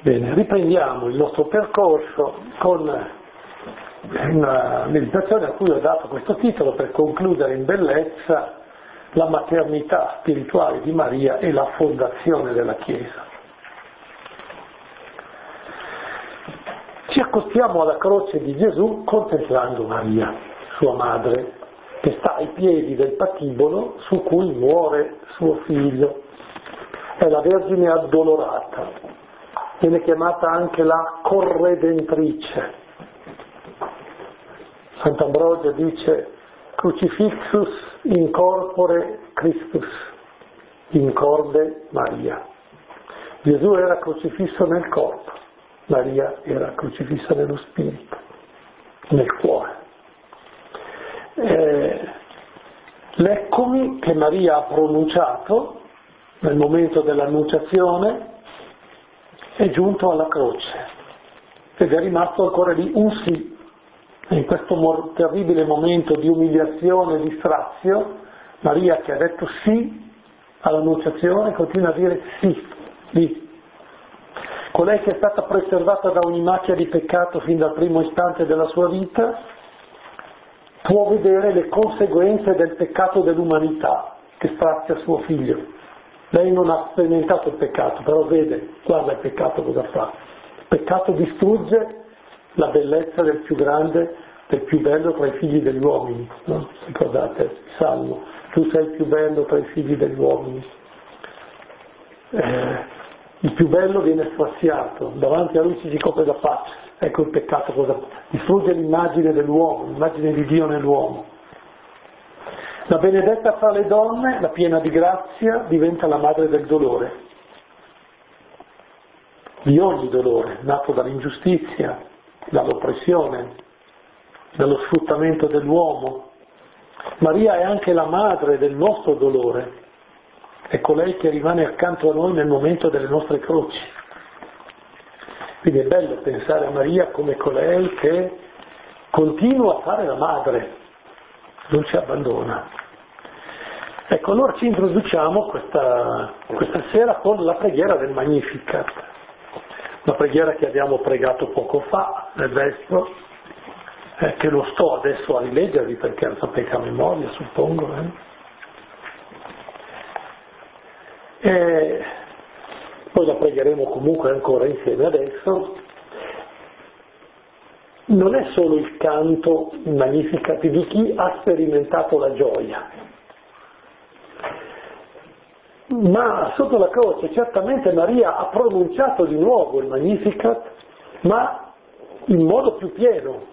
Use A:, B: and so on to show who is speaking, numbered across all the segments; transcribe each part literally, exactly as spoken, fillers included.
A: Bene, riprendiamo il nostro percorso con una meditazione a cui ho dato questo titolo per concludere in bellezza la maternità spirituale di Maria e la fondazione della Chiesa. Ci accostiamo alla croce di Gesù contemplando Maria, sua madre, che sta ai piedi del patibolo su cui muore suo figlio. È la Vergine addolorata. Viene chiamata anche la corredentrice. Sant'Ambrogio dice Crucifixus in corpore Christus, in corde Maria. Gesù era crocifisso nel corpo, Maria era crocifissa nello spirito, nel cuore. Eh, l'eccomi che Maria ha pronunciato nel momento dell'annunciazione è giunto alla croce ed è rimasto ancora lì un sì. E in questo terribile momento di umiliazione e di strazio, Maria, che ha detto sì all'annunciazione, continua a dire sì, lì. Colei che è stata preservata da ogni macchia di peccato fin dal primo istante della sua vita può vedere le conseguenze del peccato dell'umanità che strazia suo figlio. Lei non ha sperimentato il peccato, però vede, guarda il peccato cosa fa. Il peccato distrugge la bellezza del più grande, del più bello tra i figli degli uomini, no? Ricordate il Salmo, tu sei il più bello tra i figli degli uomini. Eh, il più bello viene straziato, davanti a lui ci si copre da pace. Ecco il peccato cosa fa. Distrugge l'immagine dell'uomo, l'immagine di Dio nell'uomo. La benedetta fra le donne, la piena di grazia, diventa la madre del dolore, di ogni dolore, nato dall'ingiustizia, dall'oppressione, dallo sfruttamento dell'uomo. Maria è anche la madre del nostro dolore, è colei che rimane accanto a noi nel momento delle nostre croci. Quindi è bello pensare a Maria come colei che continua a fare la madre, non ci abbandona. Ecco, allora ci introduciamo questa, questa sera con la preghiera del Magnificat, la preghiera che abbiamo pregato poco fa nel verso, eh, che lo sto adesso a rileggervi perché la sapete a memoria, suppongo. Eh? E poi la pregheremo comunque ancora insieme adesso. Non è solo il canto, il Magnificat di chi ha sperimentato la gioia, ma sotto la croce certamente Maria ha pronunciato di nuovo il Magnificat, ma in modo più pieno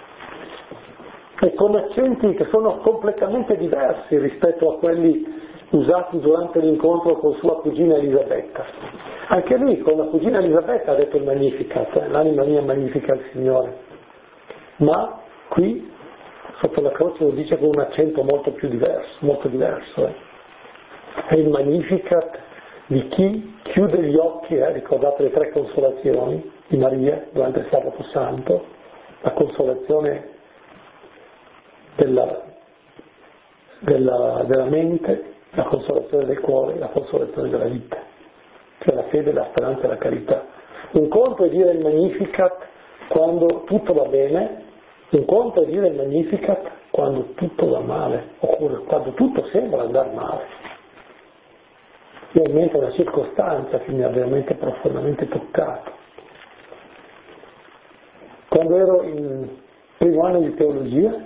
A: e con accenti che sono completamente diversi rispetto a quelli usati durante l'incontro con sua cugina Elisabetta. Anche lì con la cugina Elisabetta ha detto il Magnificat, eh, l'anima mia magnifica il Signore. Ma qui, sotto la croce, lo dice con un accento molto più diverso, molto diverso. Eh. È il Magnificat di chi chiude gli occhi, eh, ricordate le tre consolazioni di Maria durante il Sabato Santo, la consolazione della, della, della mente, la consolazione del cuore, la consolazione della vita, cioè la fede, la speranza e la carità. Un conto è dire il Magnificat quando tutto va bene, un conto è dire il Magnificat quando tutto va male, oppure quando tutto sembra andare male. Io ho in mente una circostanza che mi ha veramente profondamente toccato. Quando ero in primo anno di teologia,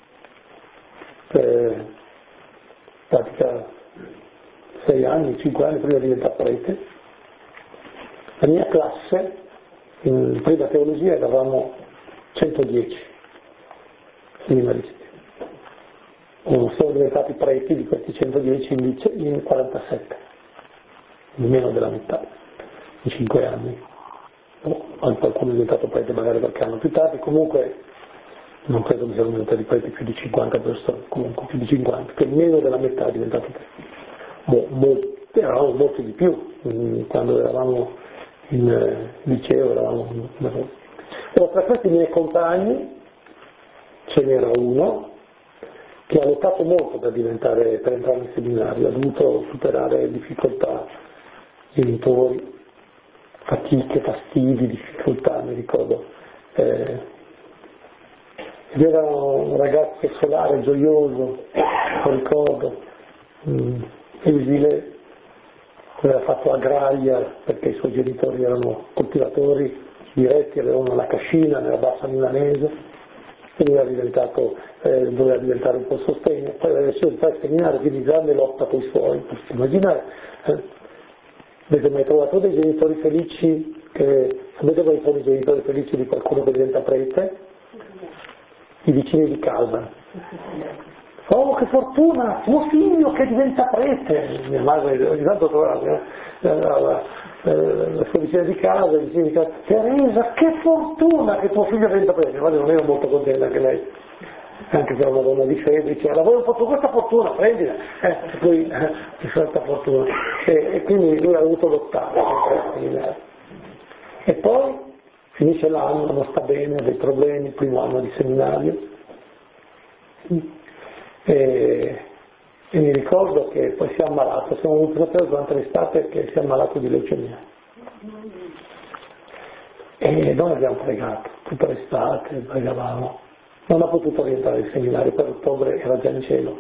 A: per pratica sei anni, cinque anni prima di diventare prete, la mia classe in prima teologia eravamo centodieci seminaristi. Sono diventati preti di questi centodieci in, in quarantasette, in meno della metà, in cinque anni. No, qualcuno è diventato prete magari qualche anno più tardi, comunque non credo che siano diventati preti più di cinquanta persone, comunque più di cinquanta, che meno della metà è diventato prete. Mo, molti, eravamo molti di più, quando eravamo in liceo eravamo. Però tra questi miei compagni ce n'era uno che ha lottato molto per diventare, per entrare in seminario, ha dovuto superare difficoltà, genitori, fatiche, fastidi, difficoltà, mi ricordo. Eh, ed era un ragazzo solare, gioioso, lo ricordo, mm, esile, aveva fatto agraria perché i suoi genitori erano coltivatori diretti, avevano una cascina nella bassa milanese, e lui era diventato, eh, doveva diventare un po' sostegno, poi aveva deciso di fare il seminario, quindi grande lotta con i suoi, posso immaginare. Eh. Avete mai trovato dei genitori felici? Che, sapete quali sono i genitori felici di qualcuno che diventa prete? I vicini di casa. Oh, che fortuna, tuo figlio che diventa prete. Mia madre ogni tanto trovava eh, la, la sua vicina di casa, i vicini di casa, Teresa, che fortuna che tuo figlio diventa prete. Mia madre non era molto contenta anche lei, anche se era una donna di fede, diceva, voi ho fatto questa fortuna, prendila, eh, poi eh, di questa fortuna. E, e quindi lui ha dovuto lottare. E poi finisce l'anno, non sta bene, ha dei problemi, il primo anno di seminario. E, e mi ricordo che poi si è ammalato, siamo venuti a sapere durante l'estate che si è ammalato di leucemia. E noi abbiamo pregato, tutta l'estate pregavamo. Non ha potuto rientrare in seminario, per ottobre era già in cielo.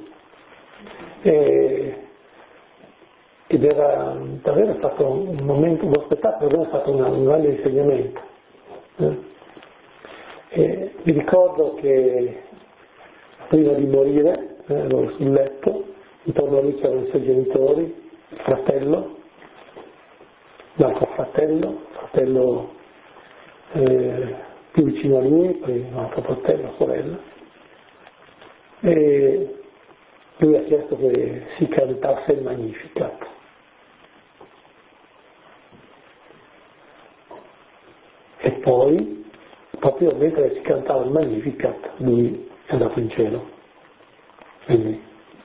A: E, ed era davvero stato un momento, uno spettacolo, davvero stato una, un grande insegnamento. Eh? E mi ricordo che prima di morire, eh, ero sul letto, intorno a lui c'erano i suoi genitori, il fratello, l'altro fratello, fratello eh, più vicino a lui, poi un altro fratello, la sorella, e lui ha chiesto che si cantasse il Magnificat. E poi, proprio mentre si cantava il Magnificat, lui è andato in cielo. Quindi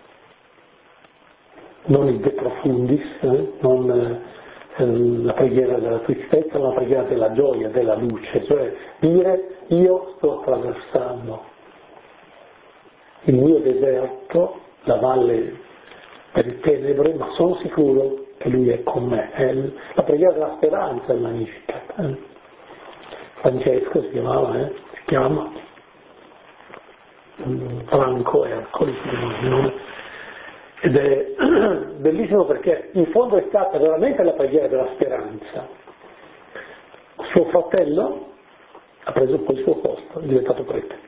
A: non il De Profundis, eh, non eh, la preghiera della tristezza, ma la preghiera della gioia, della luce, cioè dire io sto attraversando il mio deserto, la valle delle tenebre, ma sono sicuro che lui è con me. È la preghiera della speranza, il Magnificat. Eh. Francesco si chiamava, eh? si chiama Franco Ercoli, ed è bellissimo perché in fondo è stata veramente la preghiera della speranza. Suo fratello ha preso poi il suo posto, è diventato prete.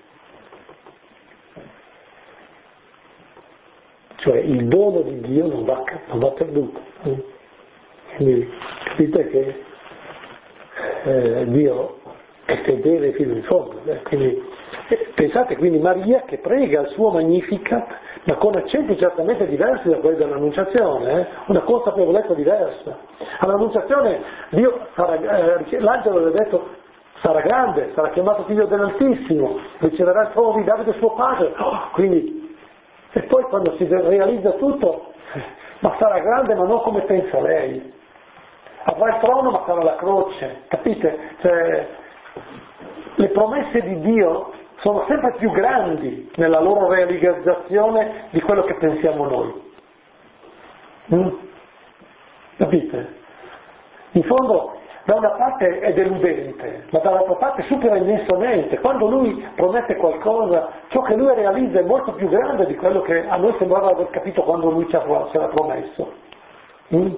A: Cioè il dono di Dio non va, non va perduto. Quindi capite che eh, Dio è fedele fino in fondo. Eh? Quindi, eh, pensate quindi Maria che prega il suo Magnificat, ma con accenti certamente diversi da quelli dell'Annunciazione, eh? Una consapevolezza diversa. All'Annunciazione Dio sarà, eh, l'angelo aveva detto sarà grande, sarà chiamato figlio dell'Altissimo, riceverà il trono di Davide suo padre. Oh, quindi, e poi quando si realizza tutto, ma sarà grande ma non come pensa lei. Avrà il trono ma sarà la croce, capite? Cioè, le promesse di Dio sono sempre più grandi nella loro realizzazione di quello che pensiamo noi. Mm? Capite? In fondo, da una parte è deludente, ma dall'altra parte supera immensamente. Quando lui promette qualcosa, ciò che lui realizza è molto più grande di quello che a noi sembrava aver capito quando lui ci ha promesso. Mm?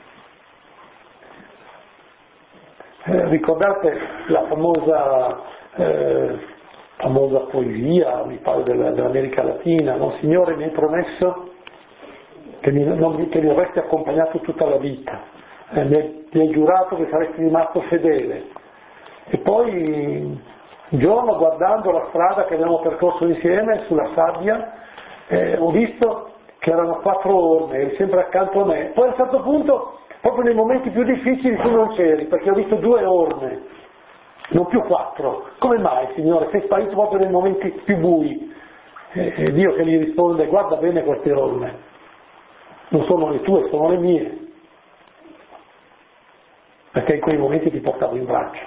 A: Eh, ricordate la famosa, eh, famosa poesia, mi pare della, dell'America Latina, no? Signore, mi hai promesso che mi, non, che mi avresti accompagnato tutta la vita, eh, mi, hai, mi hai giurato che saresti rimasto fedele. E poi un giorno, guardando la strada che abbiamo percorso insieme sulla sabbia, eh, ho visto che erano quattro orme, eri sempre accanto a me. Poi a un certo punto, proprio nei momenti più difficili, tu non c'eri, perché ho visto due orme, non più quattro. Come mai, Signore? Sei sparito proprio nei momenti più bui. E Dio che gli risponde, guarda bene queste orme, non sono le tue, sono le mie, perché in quei momenti ti portavo in braccio.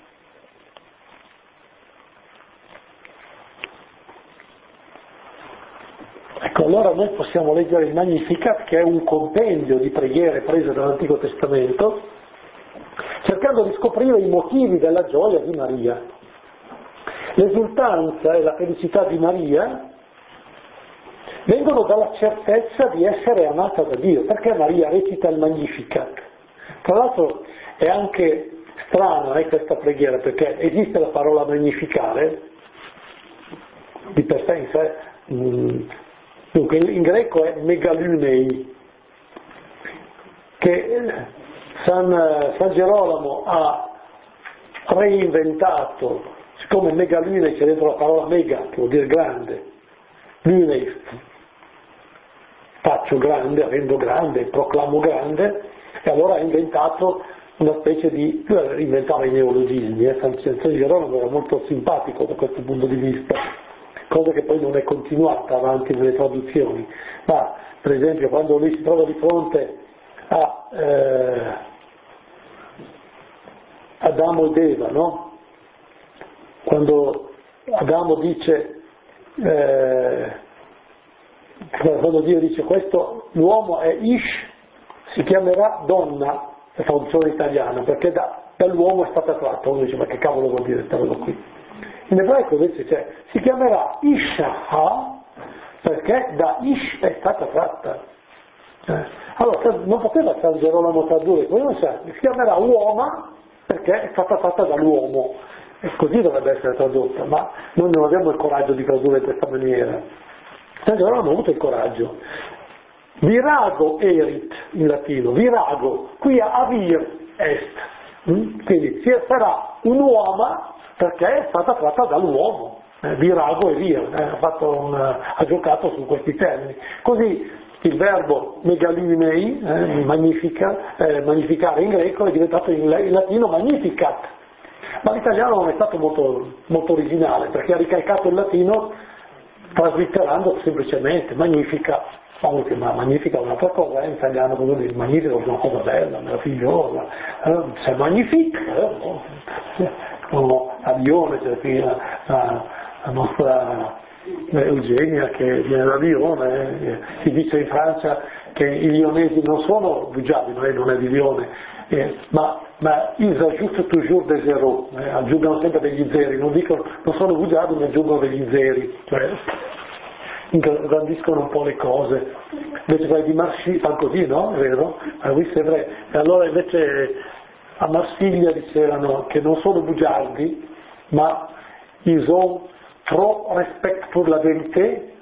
A: Ecco, allora noi possiamo leggere il Magnificat, che è un compendio di preghiere prese dall'Antico Testamento, cercando di scoprire i motivi della gioia di Maria. L'esultanza e la felicità di Maria vengono dalla certezza di essere amata da Dio, perché Maria recita il Magnificat. Tra l'altro è anche strana eh, questa preghiera, perché esiste la parola magnificare, di per sé in sé, mh, dunque in greco è megalunei, che San, San Gerolamo ha reinventato, siccome megalunei c'è dentro la parola mega, che vuol dire grande, lunei, faccio grande, rendo grande, proclamo grande, e allora ha inventato una specie di, lui inventava i neologismi, eh? San, San Gerolamo era molto simpatico da questo punto di vista, cosa che poi non è continuata avanti nelle traduzioni, ma per esempio quando lui si trova di fronte a eh, Adamo ed Eva, no? Quando Adamo dice eh, quando Dio dice questo, l'uomo è Ish, si chiamerà donna, la traduzione italiana, perché da, dall'uomo è stata tratta. Uno dice ma che cavolo vuol dire questa cosa qui? In ebraico invece c'è, si chiamerà Ishaha perché da Ish è stata tratta. Eh. Allora non poteva San Gerolamo tradurre, si chiamerà uoma perché è stata fatta dall'uomo, e così dovrebbe essere tradotta, ma noi non abbiamo il coraggio di tradurre in questa maniera. San Gerolamo ha avuto il coraggio. Virago erit in latino, virago, qui avir est, mm? Quindi sarà un'uoma perché è stata tratta dall'uomo, eh, virago e via, eh, ha, fatto un, ha giocato su questi termini. Così il verbo megalinei, eh, magnifica, eh, magnificare in greco, è diventato in, in latino magnificat, ma l'italiano non è stato molto, molto originale perché ha ricalcato il latino traslitterando semplicemente magnifica, ma magnifica è un'altra cosa, eh, in italiano cosa dire, magnifica è una cosa bella, meravigliosa, eh, se magnifica, eh, no, avione, cioè qui la, la, la nostra Eugenia che viene da Lione, eh, si dice in Francia che i lionesi non sono bugiardi, lei non è di Lione, eh, ma, ma ils ajoutent toujours des zéros, eh, aggiungono sempre degli zeri, non dicono, non sono bugiardi ma aggiungono degli zeri, cioè ingrandiscono un po' le cose. Invece quelli di Marsiglia fanno così, no? È vero? E allora invece a Marsiglia dicevano che non sono bugiardi, ma ils ont trop respect pour la vérité,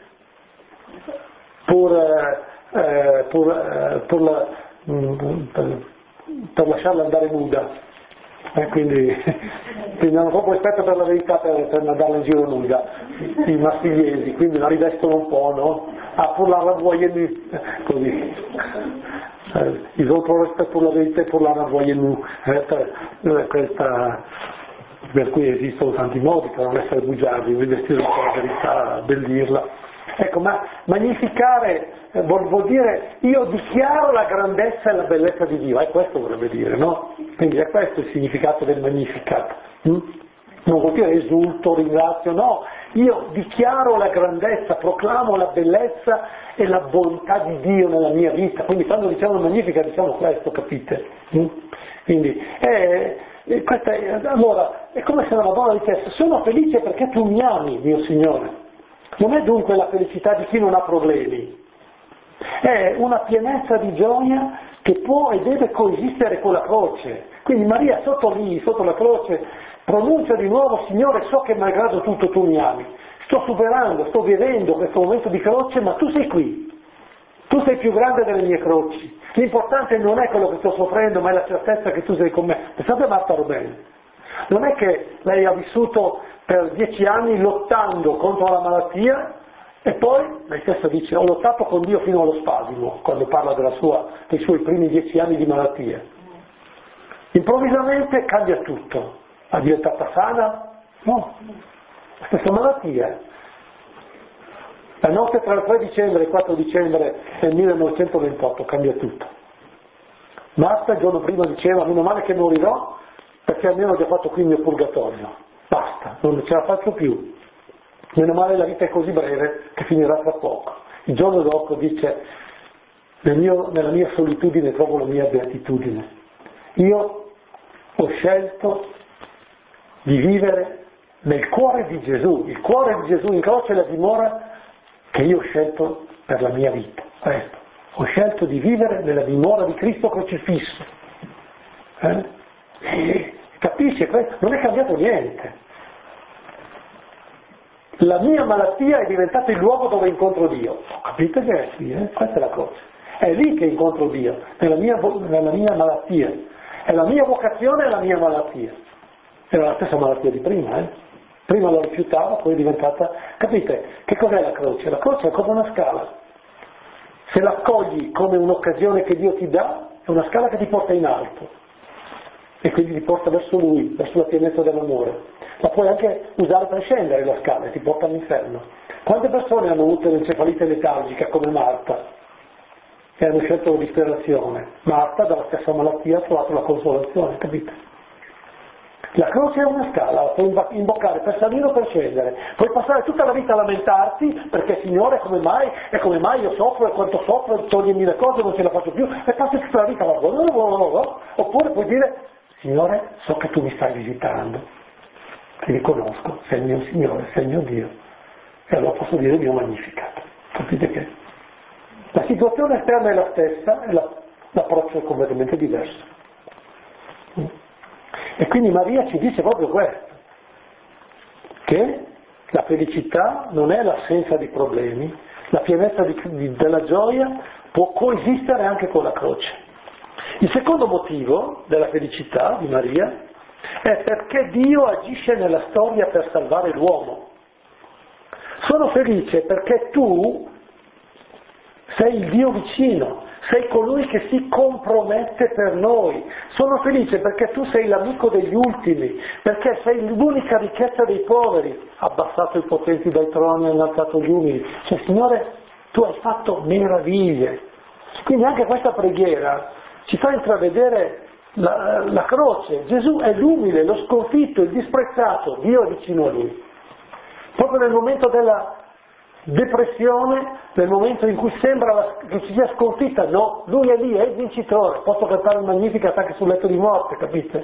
A: pour, eh, pour, eh, pour la, per, per lasciarla andare nuda. Eh, quindi, quindi hanno proprio rispetto per la verità per, per andarla in giro nuda, i marsigliesi, quindi la rivestono un po', no? Ah, pour la renvoyer nu, così. Eh, ils ont trop respect pour la verità pour la renvoyer nu. Eh, per, questa, per cui esistono tanti modi per non essere bugiardi, rivestire un po' la verità, abbellirla. Ecco, ma magnificare eh, vuol, vuol dire io dichiaro la grandezza e la bellezza di Dio, è questo vorrebbe dire, no? Quindi è questo il significato del Magnificat. Hm? Non vuol dire esulto, ringrazio, no, io dichiaro la grandezza, proclamo la bellezza e la bontà di Dio nella mia vita, quindi quando diciamo Magnificat diciamo questo, capite? Hm? Quindi, è, è, questa è, allora, è come se la Madonna dicesse, sono felice perché tu mi ami, mio Signore. Non è dunque la felicità di chi non ha problemi, è una pienezza di gioia che può e deve coesistere con la croce. Quindi Maria sotto lì, sotto la croce, pronuncia di nuovo, Signore, so che malgrado tutto tu mi ami, sto superando, sto vivendo questo momento di croce, ma tu sei qui, tu sei più grande delle mie croci, l'importante non è quello che sto soffrendo, ma è la certezza che tu sei con me. Pensate a Marta Robelli, non è che lei ha vissuto per dieci anni lottando contro la malattia e poi lei stessa dice ho lottato con Dio fino allo spasimo quando parla della sua, dei suoi primi dieci anni di malattia. Improvvisamente cambia tutto, è diventata sana? No, la stessa malattia. La notte tra il tre dicembre e il quattro dicembre del millenovecentoventotto cambia tutto. Marta il giorno prima diceva meno male che morirò perché almeno ho già fatto qui il mio purgatorio. Basta, non ce la faccio più. Meno male la vita è così breve che finirà tra poco. Il giorno dopo dice, nel mio, nella mia solitudine trovo la mia beatitudine. Io ho scelto di vivere nel cuore di Gesù, il cuore di Gesù in croce è la dimora che io ho scelto per la mia vita, questo. Ho scelto di vivere nella dimora di Cristo crocifisso. Eh? E, capisci? Non è cambiato niente. La mia malattia è diventata il luogo dove incontro Dio. Capite che è qui, eh? Questa è la cosa. È lì che incontro Dio, nella mia, nella mia malattia. È la mia vocazione e la mia malattia. Era la stessa malattia di prima, eh? Prima lo rifiutava, poi è diventata... Capite? Che cos'è la croce? La croce è come una scala. Se la accogli come un'occasione che Dio ti dà, è una scala che ti porta in alto. E quindi ti porta verso Lui, verso la pienezza dell'amore. La puoi anche usare per scendere la scala e ti porta all'inferno. Quante persone hanno avuto l'encefalite letargica come Marta e hanno scelto la disperazione? Marta dalla stessa malattia ha trovato la consolazione, capite? La croce è una scala, la puoi imboccare per salire o per scendere. Puoi passare tutta la vita a lamentarti perché Signore come mai, e come mai io soffro e quanto soffro, toglimi le cose, non ce la faccio più, e passi tutta la vita a oppure puoi dire Signore, so che tu mi stai visitando, ti riconosco, sei il mio Signore, sei il mio Dio, e allora posso dire il mio magnificato. Capite che? La situazione esterna è la stessa e la, l'approccio è completamente diverso. E quindi Maria ci dice proprio questo, che la felicità non è l'assenza di problemi, la pienezza di, di, della gioia può coesistere anche con la croce. Il secondo motivo della felicità di Maria è perché Dio agisce nella storia per salvare l'uomo. Sono felice perché tu sei il Dio vicino, sei colui che si compromette per noi. Sono felice perché tu sei l'amico degli ultimi, perché sei l'unica ricchezza dei poveri. Ha abbassato i potenti dai troni, ha innalzato gli umili. Cioè, Signore, tu hai fatto meraviglie. Quindi anche questa preghiera ci fa intravedere la, la croce. Gesù è l'umile, lo sconfitto, il disprezzato. Dio è vicino a lui. Proprio nel momento della depressione, nel momento in cui sembra la, che ci sia sconfitta, no, lui è lì, è il vincitore. Posso cantare il Magnificat anche sul letto di morte, capite?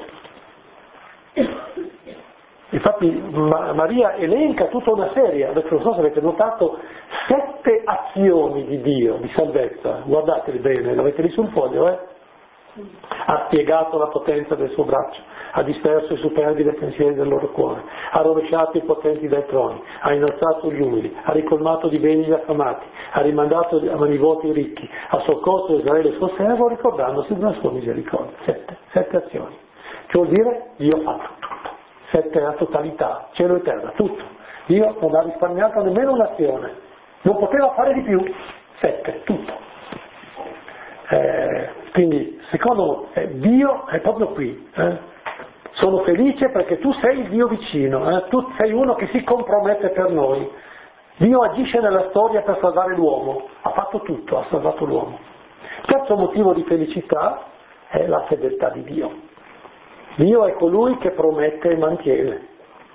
A: Infatti Ma- Maria elenca tutta una serie, adesso non so se avete notato, sette azioni di Dio, di salvezza, guardateli bene, l'avete lì sul foglio, eh? Ha spiegato la potenza del suo braccio, ha disperso i superbi dai pensieri del loro cuore, ha rovesciato i potenti dai troni, ha innalzato gli umili, ha ricolmato di beni gli affamati, ha rimandato a mani vuote i ricchi, ha soccorso Israele suo servo ricordandosi della sua misericordia. Sette, sette azioni. Che vuol dire? Dio ha fatto tutto. Sette è la totalità, cielo e terra, tutto. Dio non ha risparmiato nemmeno un'azione, non poteva fare di più. Sette, tutto. Eh, quindi secondo me eh, Dio è proprio qui, eh? Sono felice perché tu sei il Dio vicino, eh? Tu sei uno che si compromette per noi. Dio agisce nella storia per salvare l'uomo, ha fatto tutto, ha salvato l'uomo. Terzo motivo di felicità è la fedeltà di Dio. Dio è colui che promette e mantiene,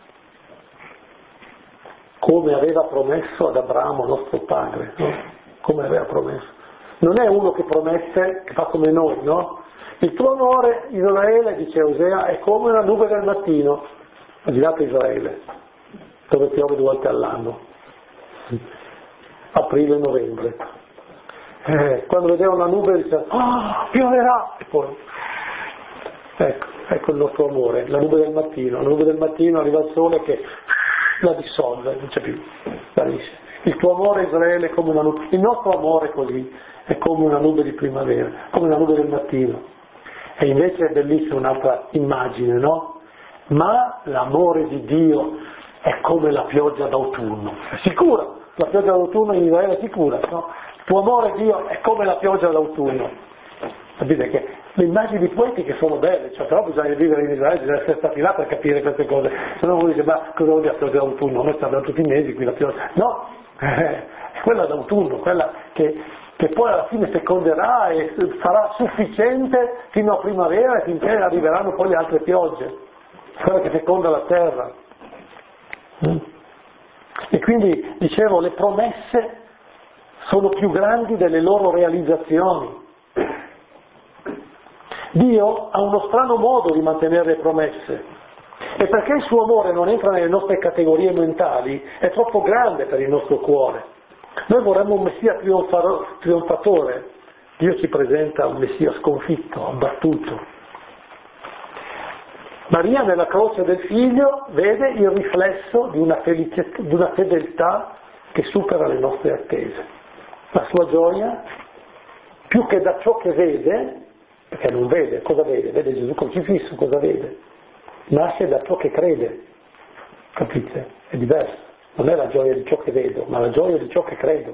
A: come aveva promesso ad Abramo nostro padre, no? Come aveva promesso. Non è uno che promette, che fa come noi, no? Il tuo amore, Israele, dice Osea, è come una nube del mattino. Immaginate Israele, dove piove due volte all'anno, aprile e novembre. Eh, quando vedeva una nube dice, ah, oh, pioverà! E poi, ecco, ecco il nostro amore, la nube del mattino. La nube del mattino arriva il sole che la dissolve, non c'è più, sparisce. Il tuo amore, Israele, è come una nube, il nostro amore è così, è come una nube di primavera, come una nube del mattino. E invece è bellissima un'altra immagine, no? Ma l'amore di Dio è come la pioggia d'autunno. È sicura, la pioggia d'autunno in Israele è sicura, no? Il tuo amore Dio è come la pioggia d'autunno. Capite che le immagini poetiche sono belle, cioè però bisogna vivere in Israele, bisogna essere stati là per capire queste cose. Se no uno dice, ma cosa vuol dire la pioggia d'autunno? Noi stiamo tutti i mesi qui la pioggia. No, è quella d'autunno, quella che, che poi alla fine feconderà e sarà sufficiente fino a primavera e finché arriveranno poi le altre piogge, quella che feconda la terra. E quindi, dicevo, le promesse sono più grandi delle loro realizzazioni. Dio ha uno strano modo di mantenere le promesse, e perché il suo amore non entra nelle nostre categorie mentali, è troppo grande per il nostro cuore. Noi vorremmo un Messia trionfatore, Dio ci presenta un Messia sconfitto, abbattuto. Maria nella croce del figlio vede il riflesso di una, felicità, di una fedeltà che supera le nostre attese. La sua gioia, più che da ciò che vede, perché non vede, cosa vede? Vede Gesù crocifisso, cosa vede? Nasce da ciò che crede, capite? È diverso, non è la gioia di ciò che vedo, ma la gioia di ciò che credo.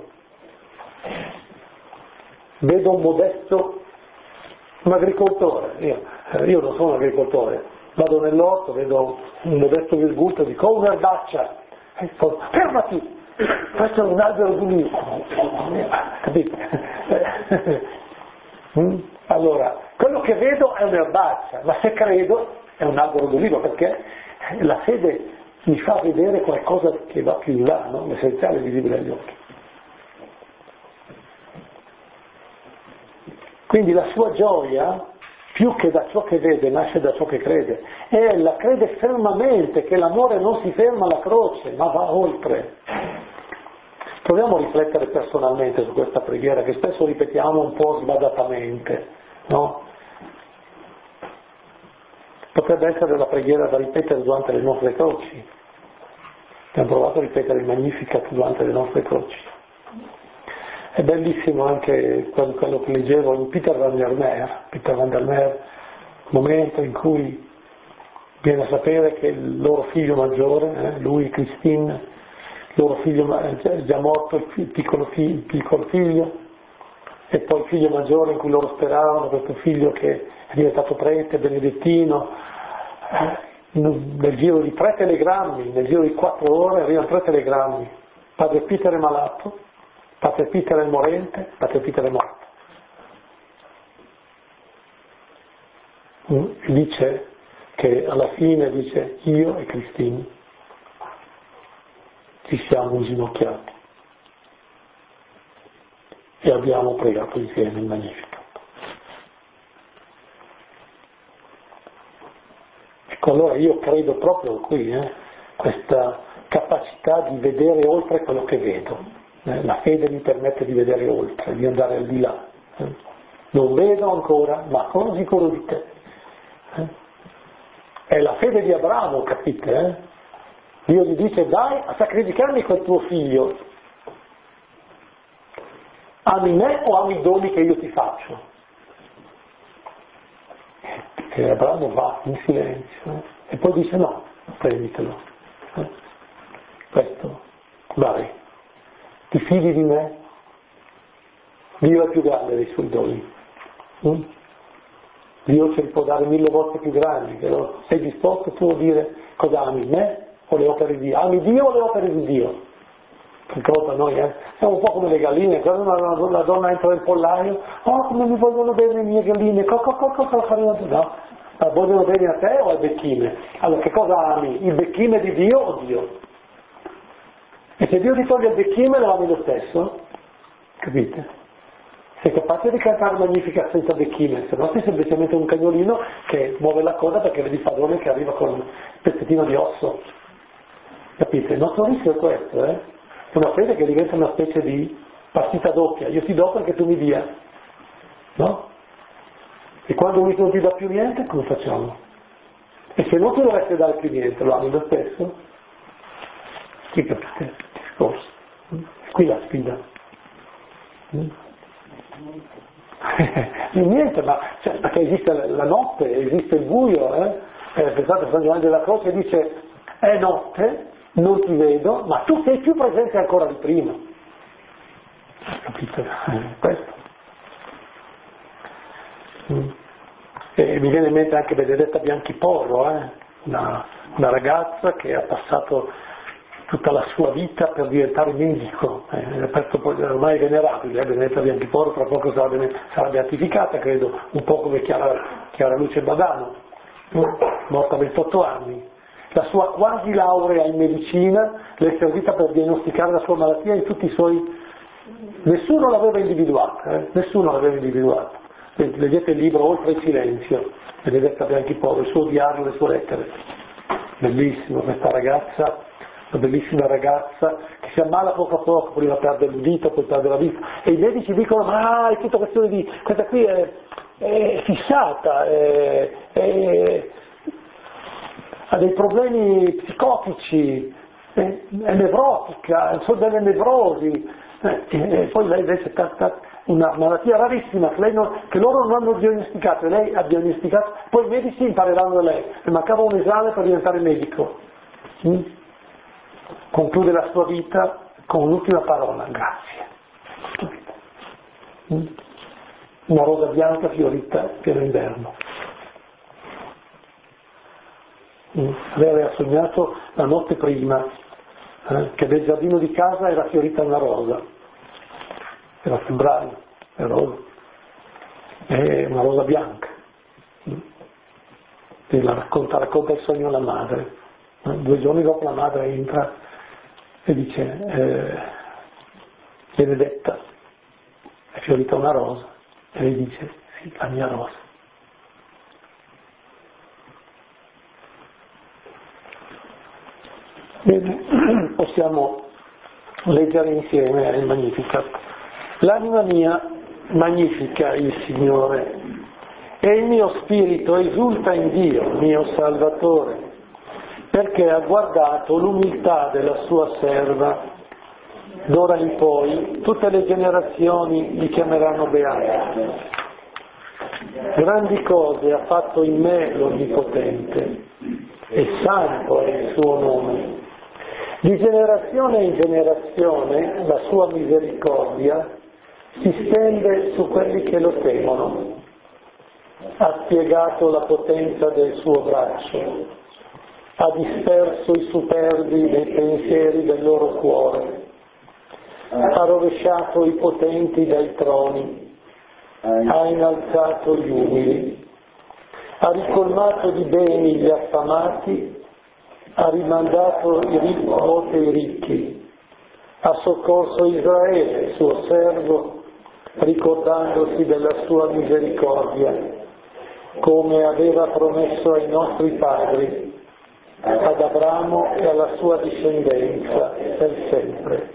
A: Vedo un modesto, un agricoltore, io, io non sono un agricoltore, vado nell'orto, vedo un modesto virgulto, dico oh, un'erbaccia, e dico, fermati, questo è un albero d'ulivo, capite? Allora, quello che vedo è un'erbaccia, ma se credo è un albero d'ulivo, perché la fede mi fa vedere qualcosa che va più in là, no? L'essenziale è visibile agli occhi. Quindi la sua gioia, più che da ciò che vede, nasce da ciò che crede. E ella crede fermamente che l'amore non si ferma alla croce, ma va oltre. Proviamo a riflettere personalmente su questa preghiera, che spesso ripetiamo un po' sbadatamente, no? Potrebbe essere la preghiera da ripetere durante le nostre croci. Abbiamo provato a ripetere il Magnificat durante le nostre croci. È bellissimo anche quello che leggevo in Peter van der Meer, Peter van der Meer, momento in cui viene a sapere che il loro figlio maggiore, eh, lui, Christine, il loro figlio è già morto, il piccolo figlio, il piccolo figlio, e poi il figlio maggiore in cui loro speravano, questo figlio che è diventato prete, benedettino, eh, nel giro di tre telegrammi, nel giro di quattro ore arrivano tre telegrammi, padre Peter è malato, Padre Peter è morente, Padre Peter è morto. Dice che alla fine dice io e Cristina ci siamo inginocchiati e abbiamo pregato insieme il Magnificat. Ecco, allora io credo proprio qui, eh, questa capacità di vedere oltre quello che vedo. La fede mi permette di vedere oltre, di andare al di là. Non vedo ancora, ma sono sicuro di te. È la fede di Abramo, capite? Eh? Dio gli dice dai a sacrificarmi quel tuo figlio. Ami me o ami i doni che io ti faccio? E Abramo va in silenzio eh? E poi dice no, prenditelo. Eh? Questo, vai. Ti fidi di me? Dio è più grande dei suoi doni. Mm? Dio ce li può dare mille volte più grandi, però sei disposto tu a dire cosa ami, me o le opere di Dio? Ami Dio o le opere di Dio? Che cosa noi, eh? Siamo un po' come le galline, quando una, una donna entra nel pollaio, oh come mi vogliono bene le mie galline, cosa co, co, co, faremo? No, ma vogliono bene a te o al becchime? Allora che cosa ami? Il becchime di Dio o Dio? E se Dio ti toglie il becchime lo ami lo stesso? Capite? Sei capace di cantare Magnificat senza becchime, se no sei semplicemente un cagnolino che muove la coda perché vedi il padrone che arriva con un pezzettino di osso. Capite? Il nostro rischio è questo, eh? È una fede che diventa una specie di partita doppia, io ti do perché tu mi dia, no? E quando lui non ti dà più niente, come facciamo? E se non ti dovesse dare più niente, lo ami lo stesso? Sì, capite? Il discorso. Qui la sfida. Niente, ma cioè, perché esiste la notte, esiste il buio, eh? Eh, pensate, San Giovanni della Croce dice è notte, non ti vedo, ma tu sei più presente ancora di prima. Capite? Eh, questo. Mm. E mi viene in mente anche Benedetta Bianchiporro, eh? una, una ragazza che ha passato tutta la sua vita per diventare medico, eh, ormai è venerabile, eh, Benedetta Bianchiporro tra poco sarà, bene, sarà beatificata, credo, un po' come Chiara, Chiara Luce Badano, morta a ventotto anni. La sua quasi laurea in medicina le è servita per diagnosticare la sua malattia in tutti i suoi... Nessuno l'aveva individuata, eh? nessuno l'aveva individuata. leggete il libro Oltre il silenzio, di Benedetta Bianchi-Porro, il suo diario, le sue lettere, bellissimo, questa ragazza, una bellissima ragazza che si ammala poco a poco, prima perde l'udito, poi perde la vista, e i medici dicono ma è tutta questione di, questa qui è, è fissata, è, è, ha dei problemi psicotici, è, è nevrotica, sono delle nevrosi, eh, e poi lei invece ha una malattia rarissima che, lei non, che loro non hanno diagnosticato, e lei ha diagnosticato, poi i medici impareranno da lei, le mancava un esame per diventare medico. Mm? Conclude la sua vita con un'ultima parola, grazie. Mm? Una rosa bianca fiorita pieno inverno. Mm? Lei aveva sognato la notte prima eh, che nel giardino di casa era fiorita una rosa, era febbraio, era rosa, è una rosa bianca. Mm? E la racconta, racconta il sogno alla madre. Eh? Due giorni dopo la madre entra e dice eh, Benedetta, è fiorita una rosa, e lei dice sì, la mia rosa. Bene, possiamo leggere insieme il Magnificat. L'anima mia magnifica il Signore e il mio spirito esulta in Dio, mio Salvatore, perché ha guardato l'umiltà della sua serva. D'ora in poi tutte le generazioni li chiameranno beati. Grandi cose ha fatto in me l'Onnipotente, e santo è il suo nome. Di generazione in generazione la sua misericordia si stende su quelli che lo temono. Ha spiegato la potenza del suo braccio, ha disperso i superbi dei pensieri del loro cuore, ha rovesciato i potenti dai troni, ha innalzato gli umili, ha ricolmato di beni gli affamati, ha rimandato i ricchi volte i ricchi, ha soccorso Israele, suo servo, ricordandosi della sua misericordia, come aveva promesso ai nostri padri, ad Abramo e alla sua discendenza per sempre.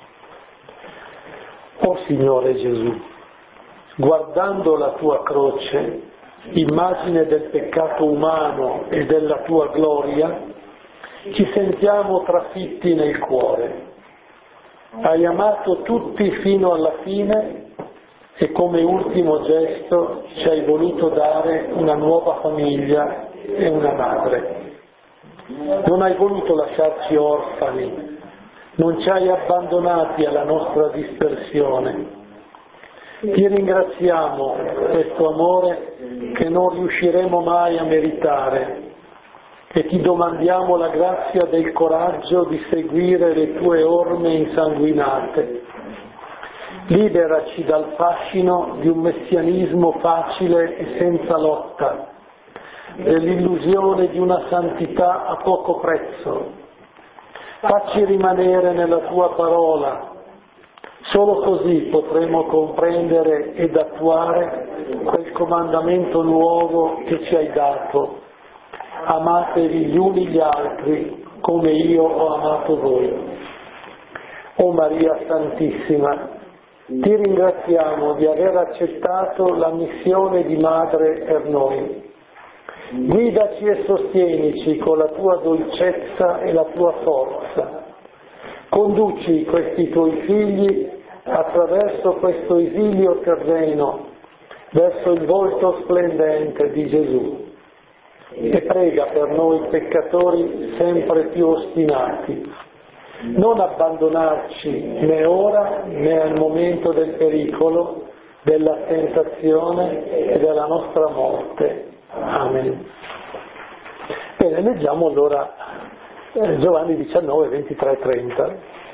A: O Signore Gesù, guardando la tua croce, immagine del peccato umano e della tua gloria, ci sentiamo trafitti nel cuore. Hai amato tutti fino alla fine e come ultimo gesto ci hai voluto dare una nuova famiglia e una madre. Non hai voluto lasciarci orfani, non ci hai abbandonati alla nostra dispersione. Ti ringraziamo per questo amore che non riusciremo mai a meritare e ti domandiamo la grazia del coraggio di seguire le tue orme insanguinate. Liberaci dal fascino di un messianismo facile e senza lotta, dell'illusione di una santità a poco prezzo. Facci rimanere nella tua parola, solo così potremo comprendere ed attuare quel comandamento nuovo che ci hai dato. Amatevi gli uni gli altri come io ho amato voi. O Maria Santissima, ti ringraziamo di aver accettato la missione di madre per noi. Guidaci e sostienici con la tua dolcezza e la tua forza. Conduci questi tuoi figli attraverso questo esilio terreno verso il volto splendente di Gesù. E prega per noi peccatori sempre più ostinati. Non abbandonarci né ora né al momento del pericolo, della tentazione e della nostra morte. Amen. Bene, leggiamo allora eh, Giovanni diciannove, ventitré e trenta.